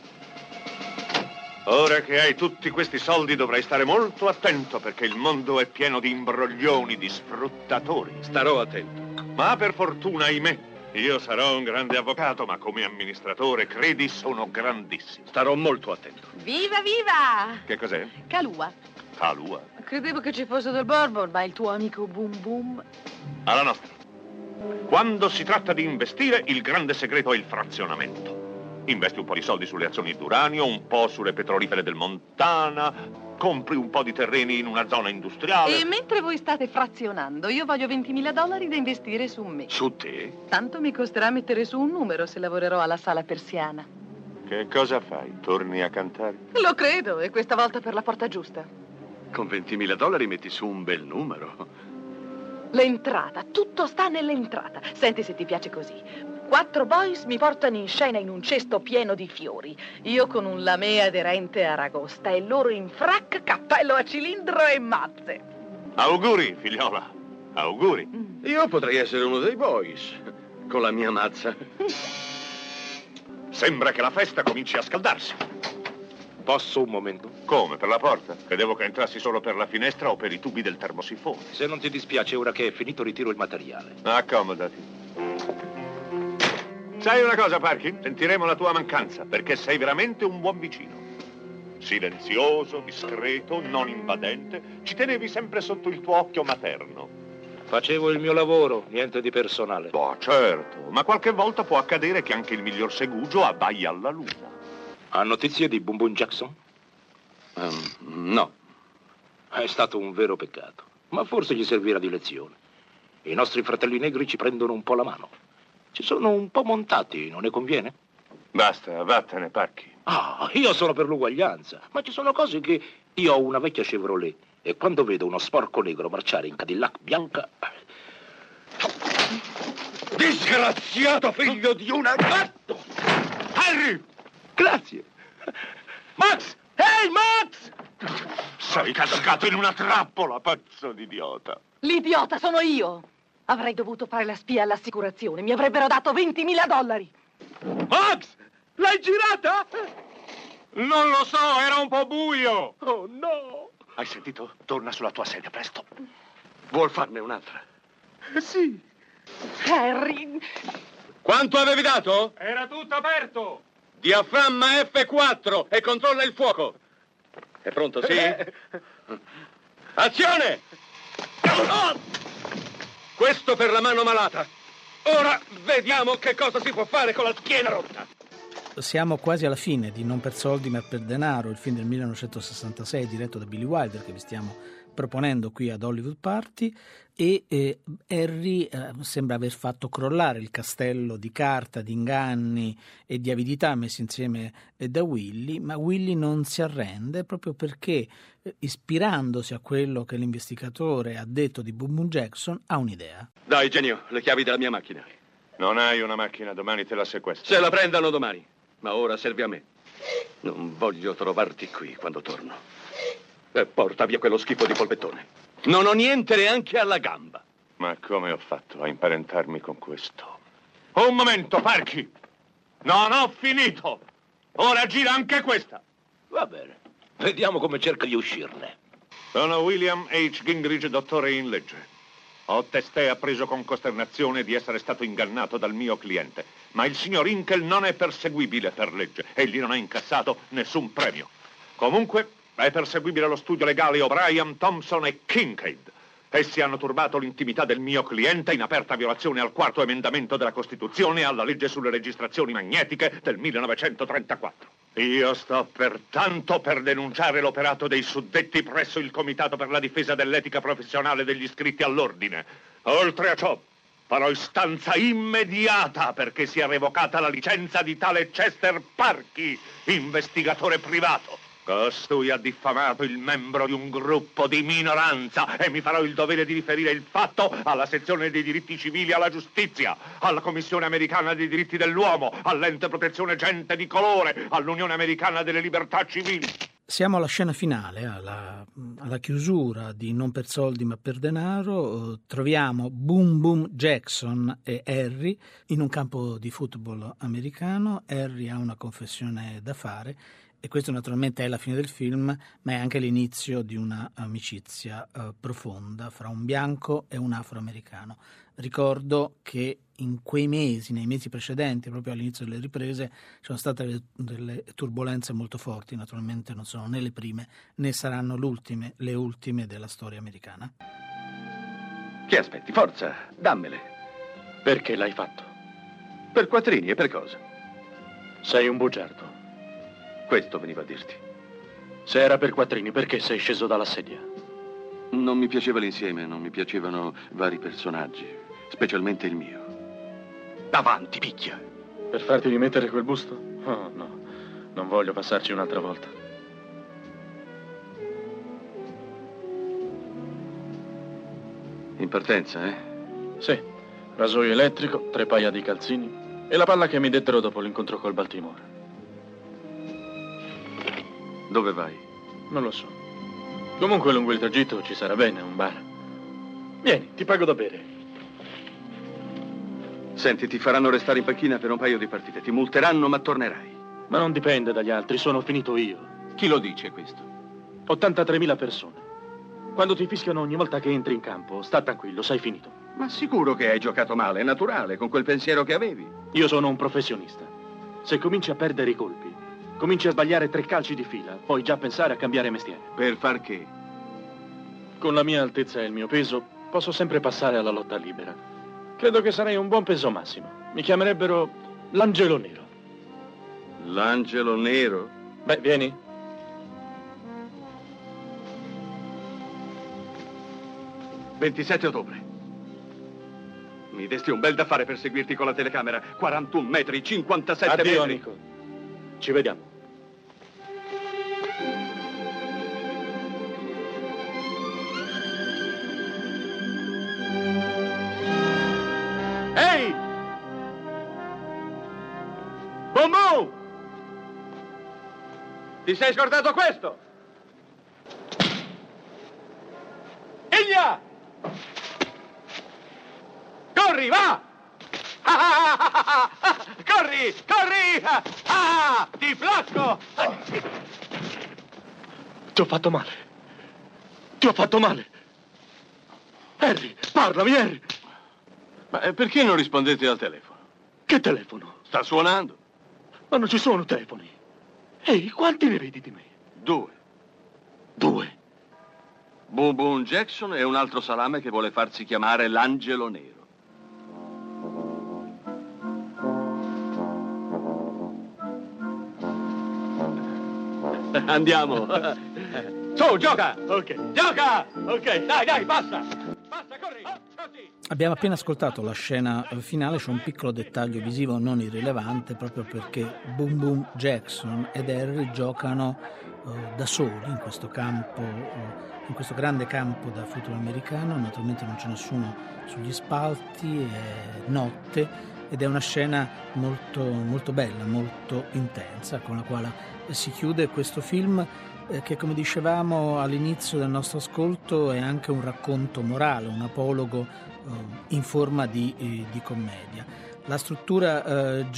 Ora che hai tutti questi soldi dovrai stare molto attento perché il mondo è pieno di imbroglioni, di sfruttatori. Starò attento. Ma per fortuna, ahimè, io sarò un grande avvocato, ma come amministratore, credi, sono grandissimo. Starò molto attento. Viva, viva! Che cos'è? Calua. Calua. Credevo che ci fosse del bourbon, ma il tuo amico Boom Boom... Alla nostra. Quando si tratta di investire, il grande segreto è il frazionamento. Investi un po' di soldi sulle azioni d'uranio, un po' sulle petrolifere del Montana, compri un po' di terreni in una zona industriale. E mentre voi state frazionando, io voglio $20.000 da investire su me. Su te? Tanto mi costerà mettere su un numero se lavorerò alla Sala Persiana. Che cosa fai? Torni a cantare? Lo credo, e questa volta per la porta giusta. Con $20.000 metti su un bel numero. L'entrata, tutto sta nell'entrata. Senti se ti piace così. 4 boys mi portano in scena in un cesto pieno di fiori. Io con un lamè aderente a ragosta e loro in frac, cappello a cilindro e mazze. Auguri, figliola. Auguri. Io potrei essere uno dei boys, con la mia mazza. Sembra che la festa cominci a scaldarsi. Posso un momento? Come, per la porta? Credevo che entrassi solo per la finestra o per i tubi del termosifone. Se non ti dispiace, ora che è finito, ritiro il materiale. Accomodati. Sai una cosa, Parkin? Sentiremo la tua mancanza, perché sei veramente un buon vicino. Silenzioso, discreto, non invadente. Ci tenevi sempre sotto il tuo occhio materno. Facevo il mio lavoro, niente di personale. Oh, certo, ma qualche volta può accadere che anche il miglior segugio abbaia alla luna. Ha notizie di Boom Boom Jackson? No. È stato un vero peccato, ma forse gli servirà di lezione. I nostri fratelli negri ci prendono un po' la mano. Ci sono un po' montati, non ne conviene? Basta, vattene, Parchi. Ah, io sono per l'uguaglianza, ma ci sono cose che... Io ho una vecchia Chevrolet e quando vedo uno sporco negro marciare in Cadillac bianca... Disgraziato figlio di una... Harry! Grazie. Max! Ehi, Max! Sei cascato in una trappola, pezzo di idiota. L'idiota sono io. Avrei dovuto fare la spia all'assicurazione. Mi avrebbero dato $20.000. Max! L'hai girata? Non lo so, era un po' buio. Oh, no! Hai sentito? Torna sulla tua sedia, presto. Vuol farne un'altra? Sì. Harry... Quanto avevi dato? Era tutto aperto. Diaframma F4 e controlla il fuoco. È pronto, sì? Azione! Questo per la mano malata. Ora vediamo che cosa si può fare con la schiena rotta. Siamo quasi alla fine di Non per soldi ma per denaro, il film del 1966 diretto da Billy Wilder che vi stiamo proponendo qui ad Hollywood Party, e Harry sembra aver fatto crollare il castello di carta, di inganni e di avidità messi insieme da Willy, ma Willy non si arrende proprio perché, ispirandosi a quello che l'investigatore ha detto di Boom Boom Jackson, ha un'idea. Dai, genio, le chiavi della mia macchina. Non hai una macchina, domani te la sequestro. Se la prendano domani, ma ora serve a me. Non voglio trovarti qui quando torno. E porta via quello schifo di polpettone. Non ho niente neanche alla gamba. Ma come ho fatto a imparentarmi con questo? Un momento, Parchi! Non ho finito! Ora gira anche questa! Va bene, vediamo come cerca di uscirne. Sono William H. Gingrich, dottore in legge. Ho testé appreso con costernazione di essere stato ingannato dal mio cliente, ma il signor Hinkle non è perseguibile per legge. Egli non ha incassato nessun premio. Comunque, è perseguibile lo studio legale O'Brien, Thompson e Kincaid. Essi hanno turbato l'intimità del mio cliente in aperta violazione al 4º emendamento della Costituzione e alla legge sulle registrazioni magnetiche del 1934. Io sto pertanto per denunciare l'operato dei suddetti presso il Comitato per la difesa dell'etica professionale degli iscritti all'ordine. Oltre a ciò, farò istanza immediata perché sia revocata la licenza di tale Chester Parchi, investigatore privato. Costui ha diffamato il membro di un gruppo di minoranza e mi farò il dovere di riferire il fatto alla sezione dei diritti civili e alla giustizia, alla Commissione Americana dei diritti dell'uomo, all'Ente Protezione Gente di Colore, all'Unione Americana delle Libertà Civili. Siamo alla scena finale, alla chiusura di Non per soldi ma per denaro. Troviamo Boom Boom Jackson e Harry in un campo di football americano. Harry ha una confessione da fare e questo naturalmente è la fine del film, ma è anche l'inizio di una amicizia profonda fra un bianco e un afroamericano. Ricordo che in quei mesi, nei mesi precedenti, proprio all'inizio delle riprese, ci sono state delle turbulenze molto forti. Naturalmente non sono né le prime né saranno le ultime della storia americana. Che aspetti? Forza, dammele. Perché l'hai fatto? Per quattrini e per cosa? Sei un bugiardo. Questo veniva a dirti. Se era per quattrini, perché sei sceso dalla sedia? Non mi piaceva l'insieme, non mi piacevano vari personaggi, specialmente il mio. Avanti, picchia! Per farti rimettere quel busto? Oh, no. Non voglio passarci un'altra volta. In partenza, eh? Sì. Rasoio elettrico, 3 paia di calzini e la palla che mi dettero dopo l'incontro col Baltimore. Dove vai? Non lo so. Comunque lungo il tragitto ci sarà bene un bar. Vieni, ti pago da bere. Senti, ti faranno restare in panchina per un paio di partite. Ti multeranno, ma tornerai. Ma non dipende dagli altri, sono finito io. Chi lo dice questo? 83.000 persone. Quando ti fischiano ogni volta che entri in campo, sta tranquillo, sei finito. Ma sicuro che hai giocato male, è naturale, con quel pensiero che avevi. Io sono un professionista. Se cominci a perdere i colpi, cominci a sbagliare 3 calci di fila, puoi già pensare a cambiare mestiere. Per far che? Con la mia altezza e il mio peso, posso sempre passare alla lotta libera. Credo che sarei un buon peso massimo. Mi chiamerebbero l'Angelo Nero. L'Angelo Nero? Beh, vieni. «27 ottobre. Mi desti un bel da fare per seguirti con la telecamera. 41 metri, 57 Addio, metri. amico. Ci vediamo. Ehi! Ti sei scordato questo? Igna! Corri, va! Corri, corri! Ti flacco! Ti ho fatto male. Ti ho fatto male. Harry, parlami, Harry. Ma perché non rispondete al telefono? Che telefono? Sta suonando. Ma non ci sono telefoni. Ehi, quanti ne vedi di me? 2. 2? Boom Boom Jackson e un altro salame che vuole farsi chiamare l'Angelo Nero. Andiamo. Su, gioca. Ok. Gioca. Ok, dai, basta. Basta, corri. Abbiamo appena ascoltato la scena finale, c'è un piccolo dettaglio visivo non irrilevante proprio perché Boom Boom Jackson ed Harry giocano da soli in questo campo, in questo grande campo da football americano. Naturalmente non c'è nessuno sugli spalti, è notte ed è una scena molto, molto bella, molto intensa, con la quale si chiude questo film che, come dicevamo all'inizio del nostro ascolto, è anche un racconto morale, un apologo in forma di commedia. La struttura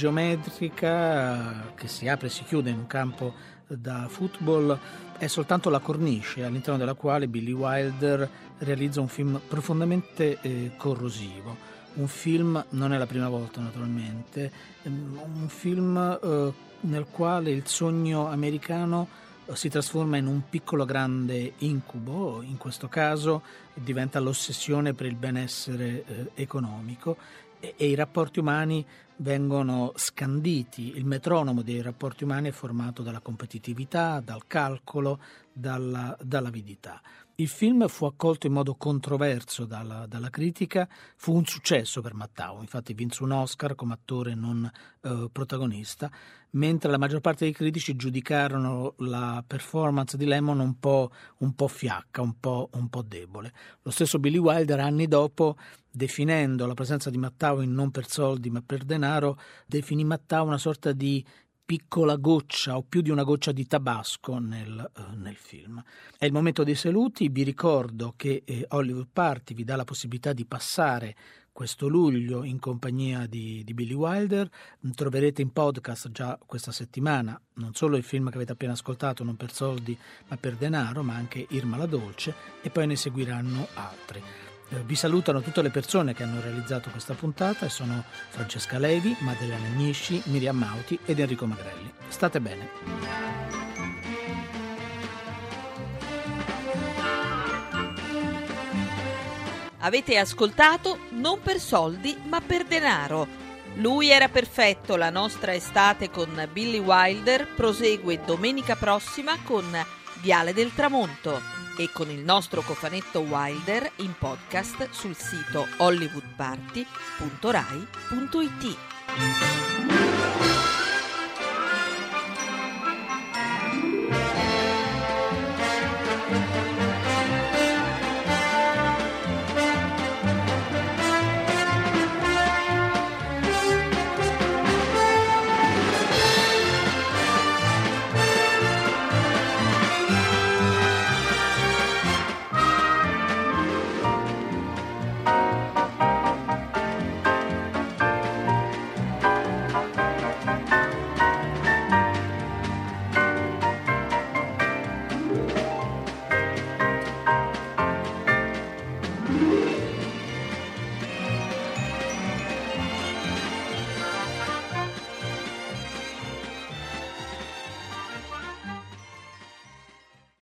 geometrica che si apre e si chiude in un campo da football è soltanto la cornice all'interno della quale Billy Wilder realizza un film profondamente corrosivo. Un film, non è la prima volta naturalmente, un film nel quale il sogno americano si trasforma in un piccolo grande incubo, in questo caso diventa l'ossessione per il benessere economico e i rapporti umani vengono scanditi. Il metronomo dei rapporti umani è formato dalla competitività, dal calcolo, dall'avidità. Il film fu accolto in modo controverso dalla critica, fu un successo per Mattau, infatti vinse un Oscar come attore non protagonista, mentre la maggior parte dei critici giudicarono la performance di Lemmon un po' fiacca, un po' debole. Lo stesso Billy Wilder, anni dopo, definendo la presenza di Mattau in Non per soldi ma per denaro, definì Mattau una sorta di piccola goccia o più di una goccia di tabasco nel film. È il momento dei saluti. Vi ricordo che Hollywood Party vi dà la possibilità di passare questo luglio in compagnia di Billy Wilder. Troverete in podcast già questa settimana non solo il film che avete appena ascoltato, Non per soldi ma per denaro, ma anche Irma la Dolce, e poi ne seguiranno altri. Vi salutano tutte le persone che hanno realizzato questa puntata e sono Francesca Levi, Maddalena Agnisci, Miriam Mauti ed Enrico Magrelli. State bene. Avete ascoltato Non per soldi ma per denaro. Lui era perfetto, la nostra estate con Billy Wilder prosegue domenica prossima con Viale del Tramonto e con il nostro cofanetto Wilder in podcast sul sito hollywoodparty.rai.it.